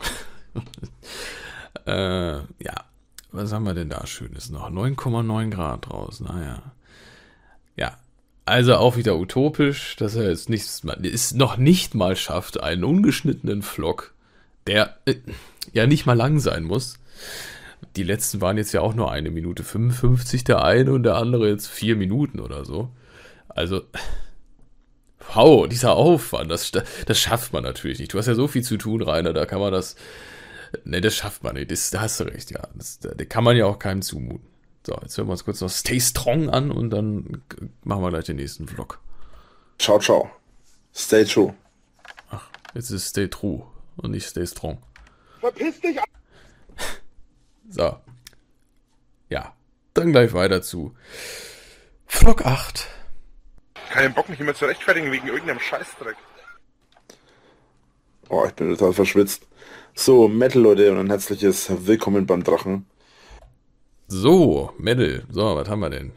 äh, ja, was haben wir denn da Schönes noch? neun Komma neun Grad draußen, naja. Ja, also auch wieder utopisch, dass er jetzt nichts, es noch nicht mal schafft, einen ungeschnittenen Vlog, der äh, ja nicht mal lang sein muss. Die letzten waren jetzt ja auch nur eine Minute fünfundfünfzig, der eine und der andere jetzt vier Minuten oder so. Also, wow, dieser Aufwand, das, das schafft man natürlich nicht. Du hast ja so viel zu tun, Rainer, da kann man das, ne, das schafft man nicht, das, da hast du recht, ja. Das, da kann man ja auch keinem zumuten. So, jetzt hören wir uns kurz noch Stay Strong an und dann machen wir gleich den nächsten Vlog. Ciao, ciao. Stay true. Ach, jetzt ist Stay True und nicht Stay Strong. Verpiss dich! So. Ja, dann gleich weiter zu Vlog acht. Keinen Bock, mich immer zu rechtfertigen wegen irgendeinem Scheißdreck. Oh, ich bin total verschwitzt. So, Metal, Leute, und ein herzliches Willkommen beim Drachen. So, Metal. So, was haben wir denn?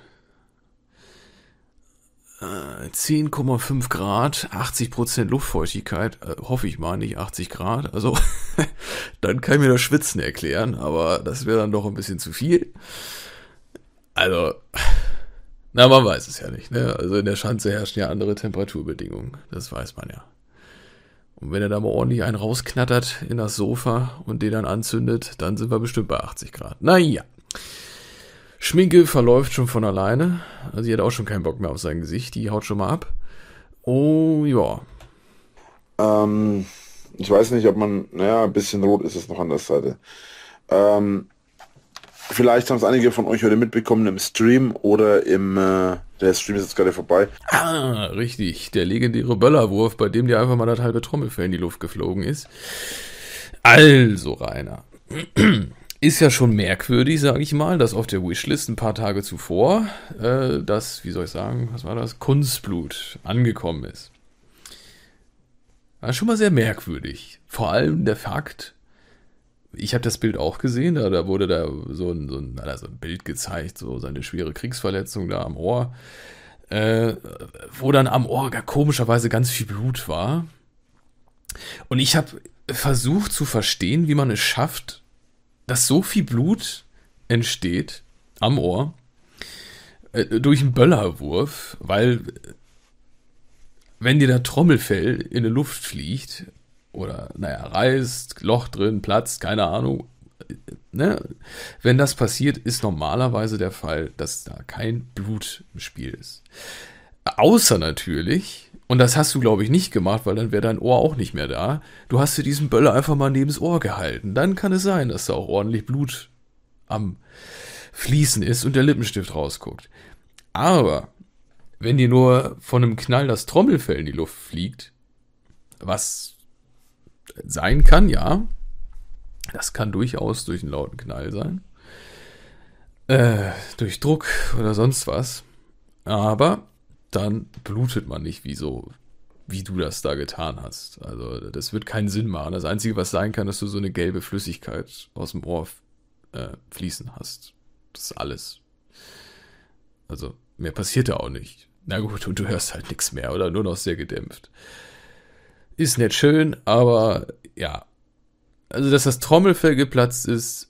Äh, zehn Komma fünf Grad, achtzig Prozent Luftfeuchtigkeit. Äh, hoffe ich mal, nicht achtzig Grad. Also, dann kann ich mir das Schwitzen erklären, aber das wäre dann doch ein bisschen zu viel. Also, na, man weiß es ja nicht, ne? Also in der Schanze herrschen ja andere Temperaturbedingungen. Das weiß man ja. Und wenn er da mal ordentlich einen rausknattert in das Sofa und den dann anzündet, dann sind wir bestimmt bei achtzig Grad. Naja. Schminke verläuft schon von alleine. Also sie hat auch schon keinen Bock mehr auf sein Gesicht. Die haut schon mal ab. Oh, ja. Ähm, ich weiß nicht, ob man, naja, ein bisschen rot ist es noch an der Seite. Ähm, vielleicht haben es einige von euch heute mitbekommen im Stream oder im, äh, der Stream ist jetzt gerade vorbei. Ah, richtig. Der legendäre Böllerwurf, bei dem dir einfach mal das halbe Trommelfell in die Luft geflogen ist. Also, Rainer. Ist ja schon merkwürdig, sage ich mal, dass auf der Wishlist ein paar Tage zuvor äh, das, wie soll ich sagen, was war das, Kunstblut angekommen ist. War schon mal sehr merkwürdig. Vor allem der Fakt, ich habe das Bild auch gesehen, da, da wurde da so ein, so, ein, also ein Bild gezeigt, so seine schwere Kriegsverletzung da am Ohr, äh, wo dann am Ohr gar komischerweise ganz viel Blut war. Und ich habe versucht zu verstehen, wie man es schafft, dass so viel Blut entsteht am Ohr äh, durch einen Böllerwurf, weil wenn dir der Trommelfell in die Luft fliegt oder, naja, reißt, Loch drin, platzt, keine Ahnung, ne? Wenn das passiert, ist normalerweise der Fall, dass da kein Blut im Spiel ist. Außer natürlich, und das hast du, glaube ich, nicht gemacht, weil dann wäre dein Ohr auch nicht mehr da, du hast dir diesen Böller einfach mal neben das Ohr gehalten. Dann kann es sein, dass da auch ordentlich Blut am Fließen ist und der Lippenstift rausguckt. Aber wenn dir nur von einem Knall das Trommelfell in die Luft fliegt, was sein kann, ja, das kann durchaus durch einen lauten Knall sein, äh, durch Druck oder sonst was, aber dann blutet man nicht wie so, wie du das da getan hast. Also das wird keinen Sinn machen. Das Einzige, was sein kann, dass du so eine gelbe Flüssigkeit aus dem Ohr äh, fließen hast. Das ist alles. Also mehr passiert da auch nicht. Na gut, und du hörst halt nichts mehr oder nur noch sehr gedämpft. Ist nicht schön, aber ja. Also, dass das Trommelfell geplatzt ist,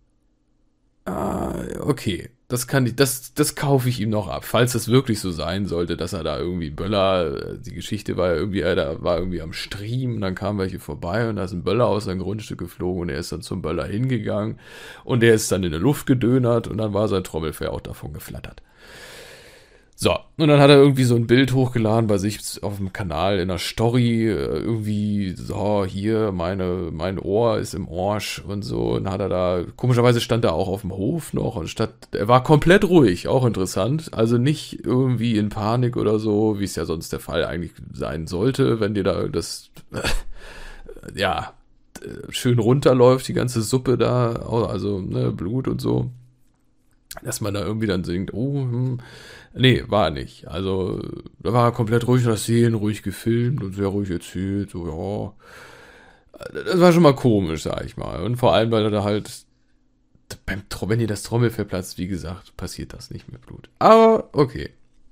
ah, okay. Das kann ich, das, das kaufe ich ihm noch ab. Falls das wirklich so sein sollte, dass er da irgendwie Böller, die Geschichte war ja irgendwie, er da war irgendwie am Stream und dann kamen welche vorbei und da ist ein Böller aus seinem Grundstück geflogen und er ist dann zum Böller hingegangen und der ist dann in der Luft gedönert und dann war sein Trommelfell auch davon geflattert. So, und dann hat er irgendwie so ein Bild hochgeladen bei sich auf dem Kanal in der Story, irgendwie, so, hier, meine, mein Ohr ist im Arsch und so, und hat er da, komischerweise stand er auch auf dem Hof noch, und statt, er war komplett ruhig, auch interessant, also nicht irgendwie in Panik oder so, wie es ja sonst der Fall eigentlich sein sollte, wenn dir da das, äh, ja, schön runterläuft, die ganze Suppe da, also, ne, Blut und so. Dass man da irgendwie dann singt, oh, hm. Nee, war nicht. Also, da war er komplett ruhig, das Sehen ruhig gefilmt und sehr ruhig erzählt, so, ja. Das war schon mal komisch, sag ich mal. Und vor allem, weil er da halt, beim, wenn dir das Trommelfell platzt, wie gesagt, passiert das nicht mit Blut. Aber, okay.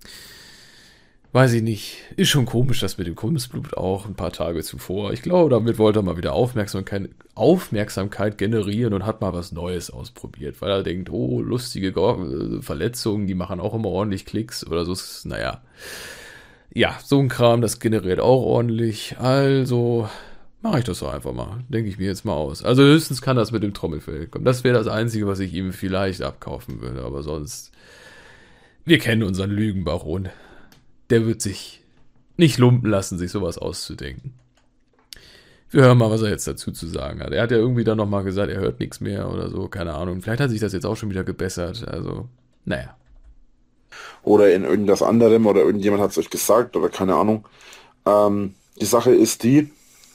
Weiß ich nicht. Ist schon komisch, das mit dem Kunstblut auch ein paar Tage zuvor. Ich glaube, damit wollte er mal wieder Aufmerksamkeit, Aufmerksamkeit generieren und hat mal was Neues ausprobiert, weil er denkt, oh, lustige Verletzungen, die machen auch immer ordentlich Klicks oder so. Naja. Ja, so ein Kram, das generiert auch ordentlich. Also mache ich das doch einfach mal. Denke ich mir jetzt mal aus. Also höchstens kann das mit dem Trommelfell kommen. Das wäre das Einzige, was ich ihm vielleicht abkaufen würde. Aber sonst, wir kennen unseren Lügenbaron. Der wird sich nicht lumpen lassen, sich sowas auszudenken. Wir hören mal, was er jetzt dazu zu sagen hat. Er hat ja irgendwie dann nochmal gesagt, er hört nichts mehr oder so, keine Ahnung. Vielleicht hat sich das jetzt auch schon wieder gebessert, also, naja. Oder in irgendwas anderem oder irgendjemand hat es euch gesagt oder keine Ahnung. Ähm, die Sache ist die,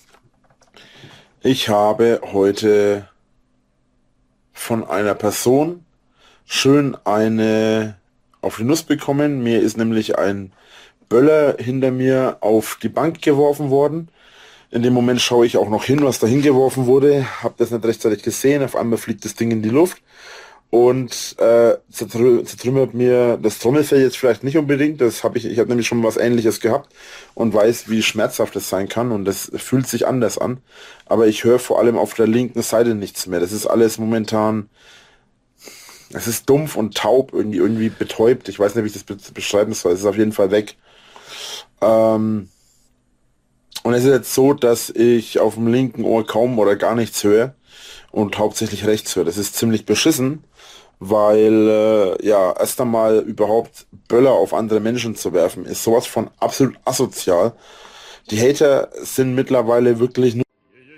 ich habe heute von einer Person schön eine auf die Nuss bekommen. Mir ist nämlich ein Böller hinter mir auf die Bank geworfen worden. In dem Moment schaue ich auch noch hin, was da hingeworfen wurde. Habe das nicht rechtzeitig gesehen. Auf einmal fliegt das Ding in die Luft und äh, zertrü zertrümmert mir das Trommelfell jetzt vielleicht nicht unbedingt. Das habe ich. Ich habe nämlich schon was Ähnliches gehabt und weiß, wie schmerzhaft das sein kann. Und das fühlt sich anders an. Aber ich höre vor allem auf der linken Seite nichts mehr. Das ist alles momentan. Es ist dumpf und taub, irgendwie irgendwie betäubt. Ich weiß nicht, wie ich das beschreiben soll. Es ist auf jeden Fall weg. Ähm, und es ist jetzt so, dass ich auf dem linken Ohr kaum oder gar nichts höre und hauptsächlich rechts höre. Das ist ziemlich beschissen, weil äh, ja erst einmal überhaupt Böller auf andere Menschen zu werfen, ist sowas von absolut asozial. Die Hater sind mittlerweile wirklich nur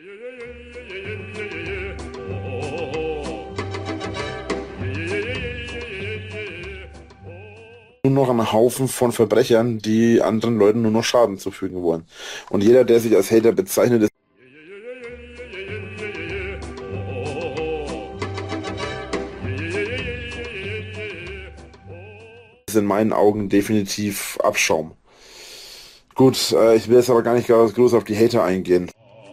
nur noch ein Haufen von Verbrechern, die anderen Leuten nur noch Schaden zufügen wollen. Und jeder, der sich als Hater bezeichnet, ist in meinen Augen definitiv Abschaum. Gut, äh, ich will jetzt aber gar nicht ganz groß auf die Hater eingehen.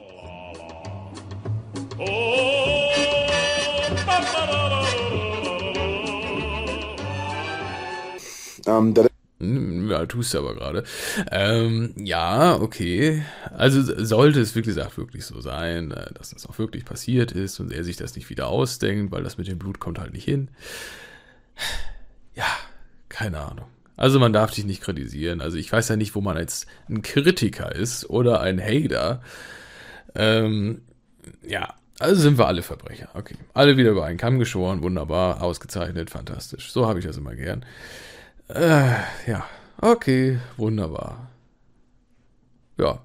Ähm, der Ja, tust du aber gerade. Ähm, ja, okay. Also sollte es, wie gesagt, wirklich so sein, dass das auch wirklich passiert ist und er sich das nicht wieder ausdenkt, weil das mit dem Blut kommt halt nicht hin. Ja, keine Ahnung. Also man darf dich nicht kritisieren. Also ich weiß ja nicht, wo man jetzt ein Kritiker ist oder ein Hater. Ähm, ja, also sind wir alle Verbrecher. Okay, alle wieder über einen Kamm geschoren, wunderbar, ausgezeichnet, fantastisch. So habe ich das immer gern. Äh, ja, okay, wunderbar. Ja.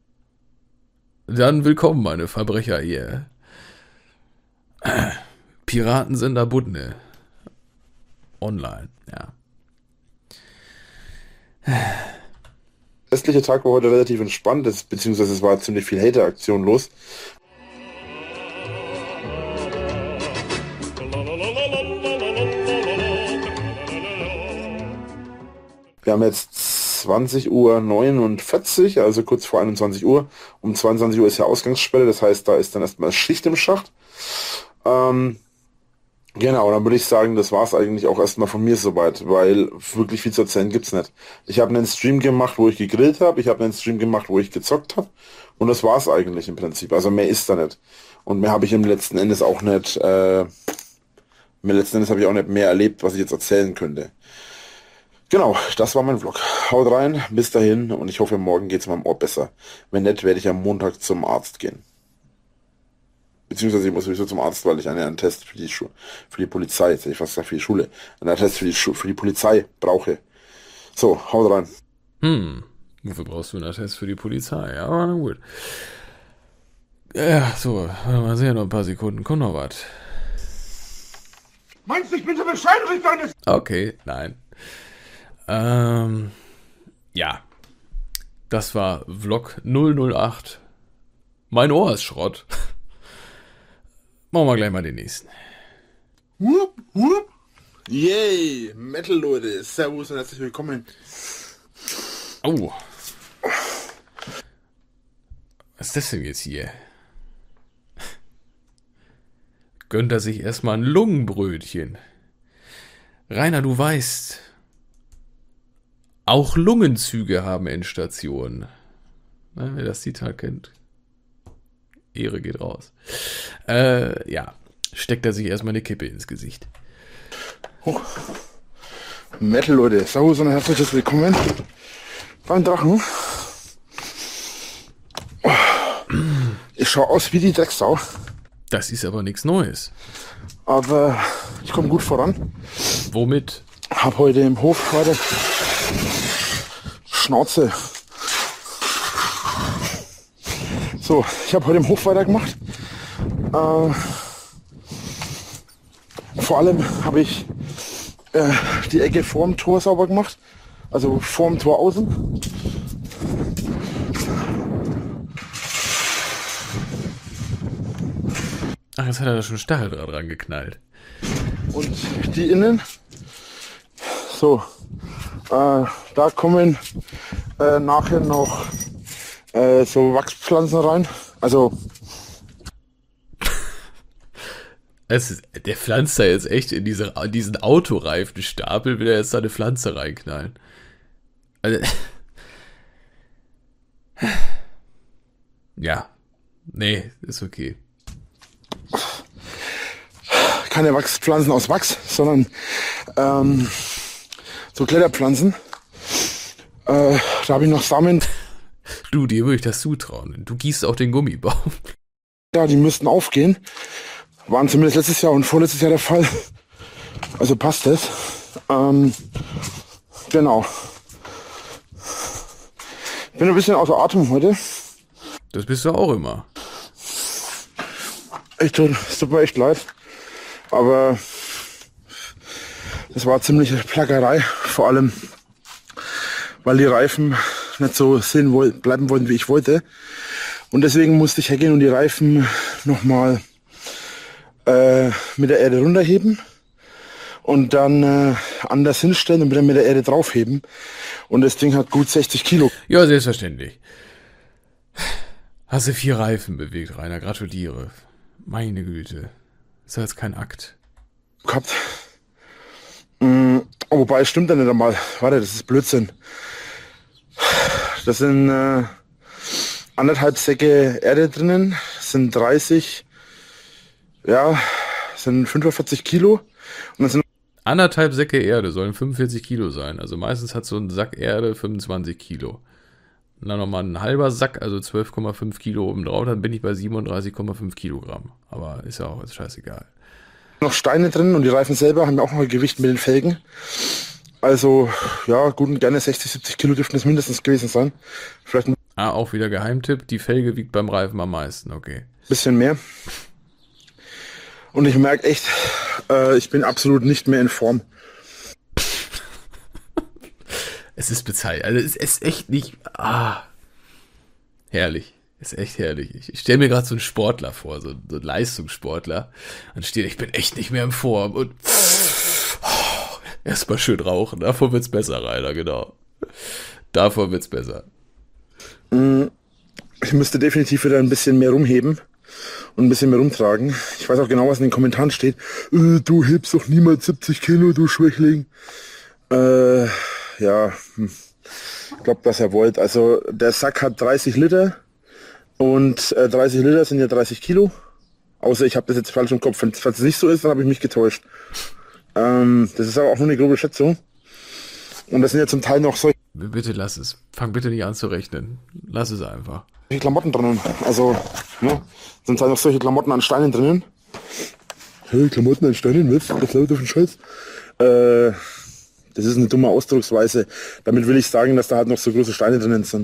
Dann willkommen, meine Verbrecher hier. Äh, Piratensender Budne. Online, ja. Der restliche Tag war heute relativ entspannt, beziehungsweise es war ziemlich viel Hater-Aktion los. Wir haben jetzt zwanzig Uhr neunundvierzig, also kurz vor einundzwanzig Uhr. Um zweiundzwanzig Uhr ist ja Ausgangssperre, das heißt, da ist dann erstmal Schicht im Schacht. Ähm, genau, dann würde ich sagen, das war es eigentlich auch erstmal von mir soweit, weil wirklich viel zu erzählen gibt's nicht. Ich habe einen Stream gemacht, wo ich gegrillt habe, ich habe einen Stream gemacht, wo ich gezockt habe und das war's eigentlich im Prinzip. Also mehr ist da nicht. Und mehr habe ich im letzten Endes auch nicht, äh, im letzten Endes habe ich auch nicht mehr erlebt, was ich jetzt erzählen könnte. Genau, das war mein Vlog. Haut rein, bis dahin und ich hoffe, morgen geht's meinem Ohr besser. Wenn nicht, werde ich am Montag zum Arzt gehen. Beziehungsweise ich muss sowieso zum Arzt, weil ich einen, einen Test für die Schu für die Polizei, jetzt hätte ich fast gesagt für die Schule, einen Test für die, Schu für die Polizei brauche. So, haut rein. Hm, wofür brauchst du einen Test für die Polizei? Ja, aber na gut. Ja, so, mal sehen, noch ein paar Sekunden, kommt noch was. Meinst du, ich bin so bescheiden, ich doch nicht? Okay, nein. Ähm, ja, das war Vlog null null acht. Mein Ohr ist Schrott. Machen wir gleich mal den nächsten. Whoop, whoop. Yay, Metal Leute, servus und herzlich willkommen. Oh. Was ist das denn jetzt hier? Gönnt er sich erstmal ein Lungenbrötchen. Rainer, du weißt, auch Lungenzüge haben Endstationen. Na, wer das Zitat kennt, Ehre geht raus. Äh, ja, steckt er sich erstmal eine Kippe ins Gesicht. Oh. Metal Leute, servus und herzlich willkommen beim Drachen. Oh. Ich schaue aus wie die Drecksau. Das ist aber nichts Neues. Aber ich komme gut voran. Womit? Hab heute im Hof gerade Schnauze. So, ich habe heute im Hof weitergemacht. Äh, vor allem habe ich äh, die Ecke vorm Tor sauber gemacht. Also vorm Tor außen. Ach, jetzt hat er da schon Stacheldraht dran geknallt. Und die innen. So, äh, da kommen äh, nachher noch äh, so Wachspflanzen rein. Also Es ist, der pflanzt da jetzt echt in, diese, in diesen Autoreifenstapel, will er jetzt da eine Pflanze reinknallen. Also, ja, nee, ist okay. keine Wachspflanzen aus Wachs, sondern ähm, so Kletterpflanzen. Äh, da habe ich noch Samen. Du, dir würde ich das zutrauen. Du gießt auch den Gummibaum. Ja, die müssten aufgehen. Waren zumindest letztes Jahr und vorletztes Jahr der Fall. Also passt es. Ähm, genau. Ich bin ein bisschen außer Atem heute. Das bist du auch immer. Ich tut, es tut mir echt leid. Aber das war ziemliche Plackerei. Vor allem, weil die Reifen nicht so sehen woll- bleiben wollten, wie ich wollte. Und deswegen musste ich hergehen und die Reifen nochmal äh, mit der Erde runterheben und dann äh, anders hinstellen und wieder mit der Erde draufheben. Und das Ding hat gut sechzig Kilo Ja, selbstverständlich. Hast du vier Reifen bewegt, Rainer. Gratuliere. Meine Güte. Ist ja jetzt kein Akt. gehabt. Mm, wobei, es stimmt ja nicht einmal. Warte, das ist Blödsinn. Das sind äh, anderthalb Säcke Erde drinnen. Das sind dreißig, ja, das sind fünfundvierzig Kilo. Und das sind Anderthalb Säcke Erde sollen fünfundvierzig Kilo sein. Also meistens hat so ein Sack Erde fünfundzwanzig Kilo. Und dann nochmal ein halber Sack, also zwölf Komma fünf Kilo oben drauf, dann bin ich bei siebenunddreißig Komma fünf Kilogramm. Aber ist ja auch jetzt scheißegal. noch Steine drin und die Reifen selber haben ja auch noch ein Gewicht mit den Felgen. Also, ja, gut und gerne sechzig, siebzig Kilo dürften es mindestens gewesen sein. Vielleicht ein Ah, auch wieder Geheimtipp, die Felge wiegt beim Reifen am meisten, okay. bisschen mehr. Und ich merke echt, äh, ich bin absolut nicht mehr in Form. Es ist bezahlt, also es ist echt nicht, ah, herrlich, ist echt herrlich. Ich, ich stelle mir gerade so einen Sportler vor, so, so einen Leistungssportler, dann steht, ich bin echt nicht mehr in Form und oh, erstmal schön rauchen, davor wird's besser, Rainer, genau. Davor wird's besser. Ich müsste definitiv wieder ein bisschen mehr rumheben und ein bisschen mehr rumtragen. Ich weiß auch genau, was in den Kommentaren steht. Äh, du hebst doch niemals siebzig Kilo, du Schwächling. Äh, ja, hm. Ich glaube, dass er wollt. Also der Sack hat dreißig Liter und äh, dreißig Liter sind ja dreißig Kilo. Außer ich habe das jetzt falsch im Kopf. Wenn es nicht so ist, dann habe ich mich getäuscht. Ähm, das ist aber auch nur eine grobe Schätzung. Und das sind ja zum Teil noch solche Bitte lass es. Fang bitte nicht an zu rechnen. Lass es einfach. Klamotten drinnen. Also, ne, sind halt noch solche Klamotten an Steinen drinnen. Hey, Klamotten an Steinen, was? Das lautet auf den Scheiß. Äh, das ist eine dumme Ausdrucksweise. Damit will ich sagen, dass da halt noch so große Steine drinnen sind.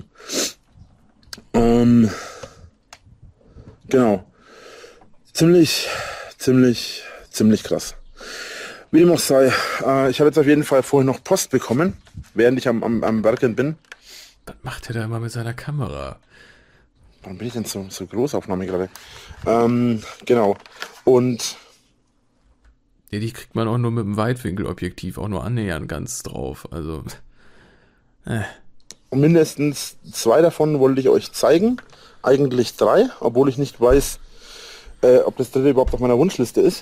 Ähm, genau. Ziemlich, ziemlich, ziemlich krass. Wie dem auch sei, äh, ich habe jetzt auf jeden Fall vorhin noch Post bekommen, während ich am, am, am Werkeln bin. Was macht er da immer mit seiner Kamera? Warum bin ich denn so, so Großaufnahme gerade? Ähm, genau. Und Ja, die kriegt man auch nur mit dem Weitwinkelobjektiv auch nur annähernd ganz drauf. Also, äh. mindestens zwei davon wollte ich euch zeigen. Eigentlich drei, obwohl ich nicht weiß, äh, ob das dritte überhaupt auf meiner Wunschliste ist.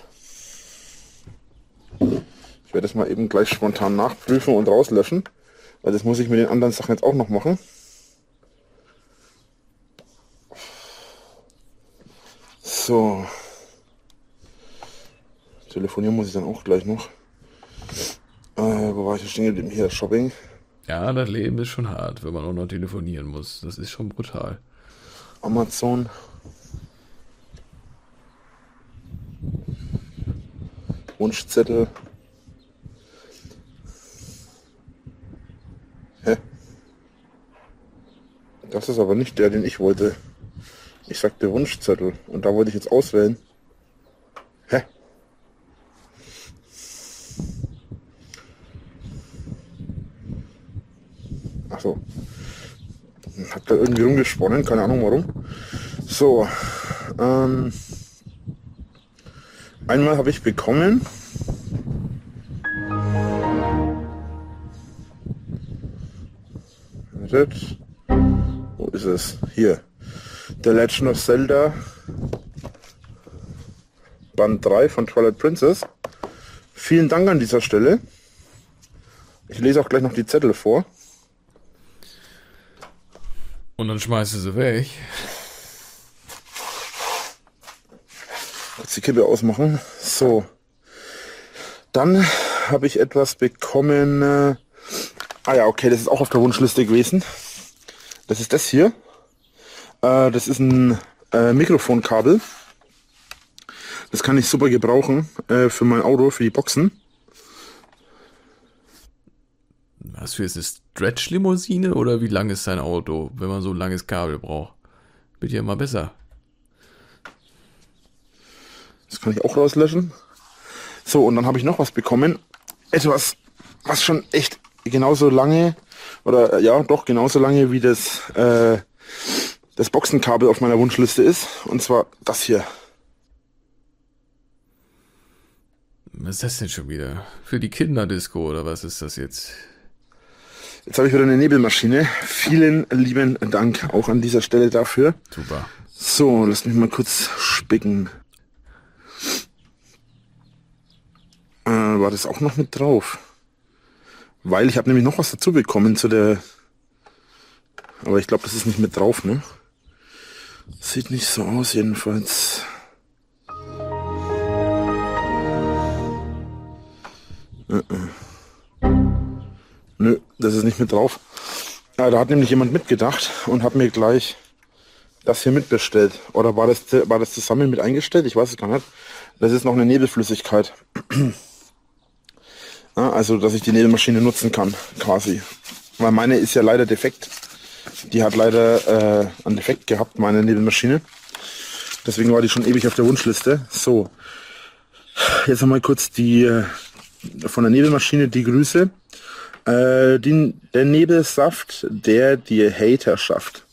Ich werde das mal eben gleich spontan nachprüfen und rauslöschen, weil das muss ich mit den anderen Sachen jetzt auch noch machen. So. Telefonieren muss ich dann auch gleich noch. Äh, wo war ich stehen geblieben? Hier, Shopping. Ja, das Leben ist schon hart, wenn man auch noch telefonieren muss. Das ist schon brutal. Amazon. Wunschzettel. Hä? Das ist aber nicht der, den ich wollte. Ich sagte Wunschzettel und da wollte ich jetzt auswählen. Hä? Ach so. Hat da irgendwie rumgesponnen, keine Ahnung warum. So. Ähm, einmal habe ich bekommen. Wo ist es? Hier. The Legend of Zelda Band drei von Twilight Princess. Vielen Dank an dieser Stelle. Ich lese auch gleich noch die Zettel vor. Und dann schmeißt du sie weg. Kurz die Kippe ausmachen. So. Dann habe ich etwas bekommen. Äh, ah ja, okay, das ist auch auf der Wunschliste gewesen. Das ist das hier. Äh, das ist ein äh, Mikrofonkabel. Das kann ich super gebrauchen äh, für mein Auto, für die Boxen. Was für ist es? Stretch-Limousine oder wie lang ist dein Auto, wenn man so ein langes Kabel braucht? Wird ja immer besser. Das kann ich auch rauslöschen. So, und dann habe ich noch was bekommen. Etwas, was schon echt genauso lange, oder ja, doch genauso lange wie das, äh, das Boxenkabel auf meiner Wunschliste ist. Und zwar das hier. Was ist das denn schon wieder? Für die Kinderdisco oder was ist das jetzt? Jetzt habe ich wieder eine Nebelmaschine. Vielen lieben Dank auch an dieser Stelle dafür. Super. So, lass mich mal kurz spicken. Äh, war das auch noch mit drauf? Weil ich habe nämlich noch was dazu bekommen zu der... Aber ich glaube, das ist nicht mit drauf, ne? Sieht nicht so aus jedenfalls. Äh, äh. Nö, das ist nicht mit drauf. Ja, da hat nämlich jemand mitgedacht und hat mir gleich das hier mitbestellt. Oder war das, war das zusammen mit eingestellt? Ich weiß es gar nicht. Das ist noch eine Nebelflüssigkeit. Ja, also, dass ich die Nebelmaschine nutzen kann, quasi. Weil meine ist ja leider defekt. Die hat leider äh, einen Defekt gehabt, meine Nebelmaschine. Deswegen war die schon ewig auf der Wunschliste. So, jetzt nochmal kurz die äh, von der Nebelmaschine die Grüße. Äh, die, der Nebelsaft, der die Hater schafft.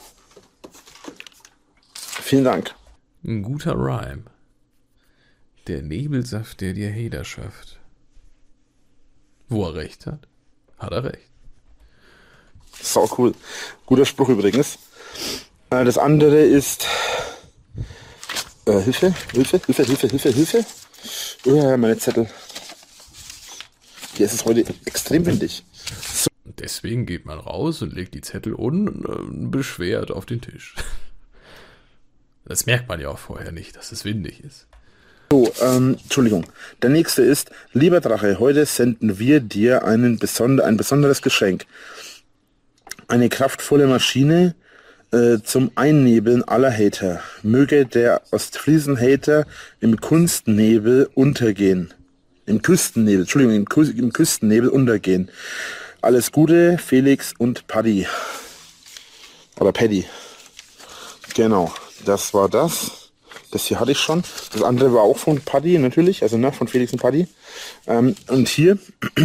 Vielen Dank. Ein guter Rhyme. Der Nebelsaft, der dir Hater schafft. Wo er recht hat, hat er recht. Sau cool. Guter Spruch übrigens. Äh, das andere ist äh, Hilfe, Hilfe, Hilfe, Hilfe, Hilfe, Hilfe. Uh, meine Zettel. Hier ist es heute extrem windig. So. Deswegen geht man raus und legt die Zettel unbeschwert auf den Tisch. Das merkt man ja auch vorher nicht, dass es windig ist. So, ähm, Entschuldigung. Der nächste ist, lieber Drache, heute senden wir dir einen besonder, ein besonderes Geschenk. Eine kraftvolle Maschine äh, zum Einnebeln aller Hater. Möge der Ostfriesen-Hater im Kunstnebel untergehen. Im Küstennebel, Entschuldigung, im, Kü im Küstennebel untergehen. Alles Gute, Felix und Paddy. Oder Paddy. Genau, das war das. Das hier hatte ich schon. Das andere war auch von Paddy, natürlich. Also ne, von Felix und Paddy. Ähm, und hier.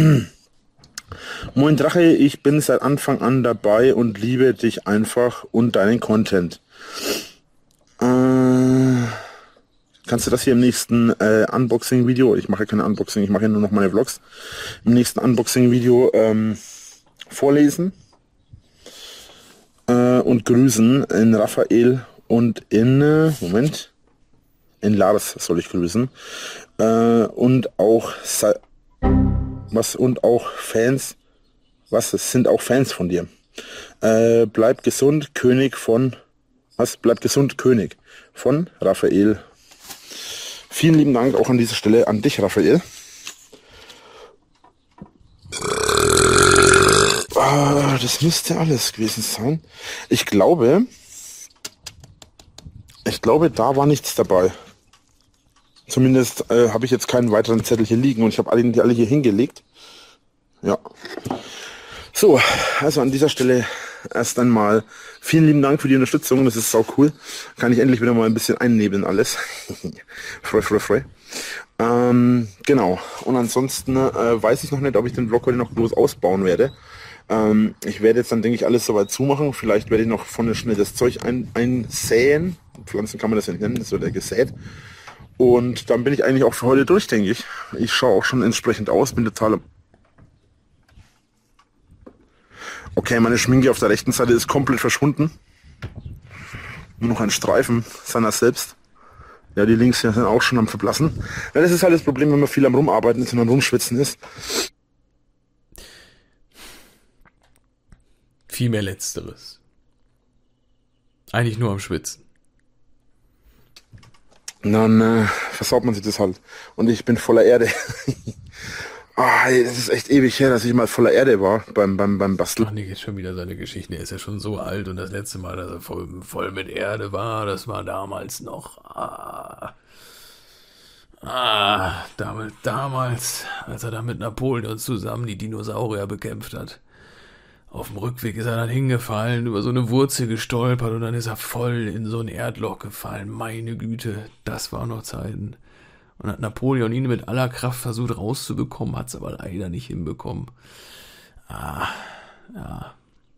Moin Drache, ich bin seit Anfang an dabei und liebe dich einfach und deinen Content. Äh... Kannst du das hier im nächsten äh, Unboxing-Video, ich mache keine Unboxing, ich mache nur noch meine Vlogs, im nächsten Unboxing-Video ähm, vorlesen äh, und grüßen in Raphael und in, äh, Moment, in Lars soll ich grüßen äh, und auch, was, und auch Fans, was, es sind auch Fans von dir. Äh, bleib gesund, König von, was, bleib gesund, König von Raphael. Vielen lieben Dank auch an dieser Stelle an dich, Raphael. Ah, das müsste alles gewesen sein. Ich glaube, ich glaube, da war nichts dabei. Zumindest äh, habe ich jetzt keinen weiteren Zettel hier liegen und ich habe alle, die alle hier hingelegt. Ja. So, also an dieser Stelle erst einmal vielen lieben Dank für die Unterstützung, das ist sau cool. Kann ich endlich wieder mal ein bisschen einnebeln alles. freu, freu, freu. Ähm, genau. Und ansonsten äh, weiß ich noch nicht, ob ich den Vlog heute noch bloß ausbauen werde. Ähm, ich werde jetzt dann, denke ich, alles soweit zumachen. Vielleicht werde ich noch vorne schnell das Zeug ein, einsäen. Pflanzen kann man das ja nicht nennen, das wird ja gesät. Und dann bin ich eigentlich auch für heute durch, denke ich. Ich schaue auch schon entsprechend aus, bin total... Okay, meine Schminke auf der rechten Seite ist komplett verschwunden. Nur noch ein Streifen seiner selbst. Ja, die links sind auch schon am Verblassen. Ja, das ist halt das Problem, wenn man viel am Rumarbeiten ist und am Rumschwitzen ist. Vielmehr Letzteres. Eigentlich nur am Schwitzen. Und dann äh, versaut man sich das halt. Und ich bin voller Erde. Ah, ey, das ist echt ewig her, dass ich mal voller Erde war beim, beim, beim Basteln. Ach nee, jetzt schon wieder seine Geschichte. Er ist ja schon so alt und das letzte Mal, dass er voll, voll mit Erde war, das war damals noch. Ah, ah damals, damals, als er da mit Napoleon zusammen die Dinosaurier bekämpft hat. Auf dem Rückweg ist er dann hingefallen, über so eine Wurzel gestolpert und dann ist er voll in so ein Erdloch gefallen. Meine Güte, das waren noch Zeiten. Und hat Napoleon ihn mit aller Kraft versucht rauszubekommen, hat es aber leider nicht hinbekommen. Ah, ja.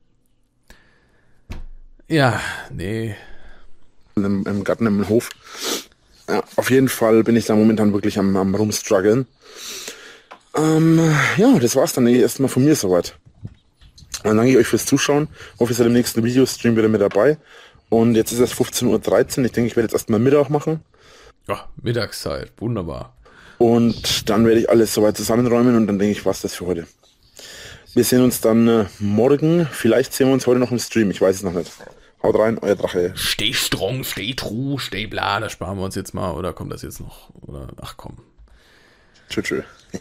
Ja, nee. Im, im Garten, im Hof. Ja, auf jeden Fall bin ich da momentan wirklich am, am rumstruggeln. Ähm, ja, das war's dann erstmal von mir soweit. Dann danke ich euch fürs Zuschauen. Hoffe, ihr seid im nächsten Videostream wieder mit dabei. Und jetzt ist es fünfzehn Uhr dreizehn. Ich denke, ich werde jetzt erstmal Mittag machen. Ja, Mittagszeit, wunderbar. Und dann werde ich alles soweit zusammenräumen und dann denke ich, was das für heute. Wir sehen uns dann äh, morgen. Vielleicht sehen wir uns heute noch im Stream. Ich weiß es noch nicht. Haut rein, euer Drache. Stay strong, stay true, stay bla. Das sparen wir uns jetzt mal. Oder kommt das jetzt noch? Oder ach komm. Tschö, tschö.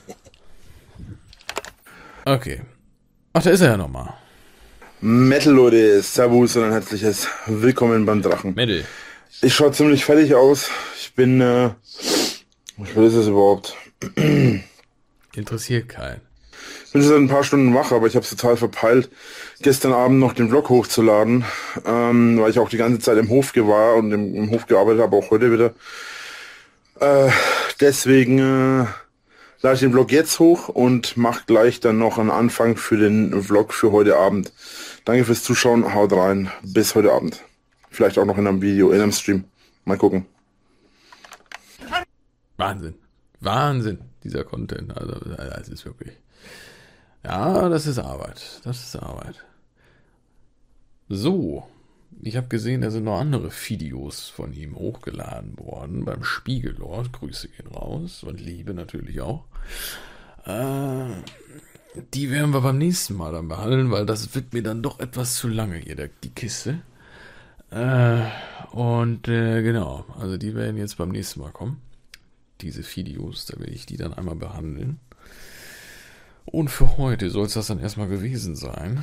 Okay. Ach, da ist er ja nochmal. Metal, Leute. Servus und ein herzliches Willkommen beim Drachen. Metal. Ich schaue ziemlich fertig aus. Ich bin, äh, was ist das überhaupt? Interessiert keinen. Ich bin schon seit ein paar Stunden wach, aber ich habe es total verpeilt, gestern Abend noch den Vlog hochzuladen, ähm, weil ich auch die ganze Zeit im Hof war und im, im Hof gearbeitet habe, auch heute wieder. Äh, deswegen äh, lade ich den Vlog jetzt hoch und mache gleich dann noch einen Anfang für den Vlog für heute Abend. Danke fürs Zuschauen, haut rein, bis heute Abend. Vielleicht auch noch in einem Video, in einem Stream. Mal gucken. Wahnsinn. Wahnsinn, dieser Content. Also, das ist wirklich... Ja, das ist Arbeit. Das ist Arbeit. So. Ich habe gesehen, da sind noch andere Videos von ihm hochgeladen worden. Beim Spiegellord. Grüße gehen raus. Und Liebe natürlich auch. Äh, die werden wir beim nächsten Mal dann behandeln, weil das wird mir dann doch etwas zu lange hier, der, die Kiste. Äh, und äh, genau, also die werden jetzt beim nächsten Mal kommen. Diese Videos, da werde ich die dann einmal behandeln. Und für heute soll es das dann erstmal gewesen sein.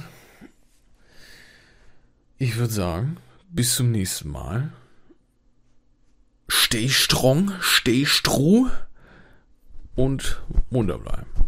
Ich würde sagen, bis zum nächsten Mal. Stay strong, stay stru und munter bleiben.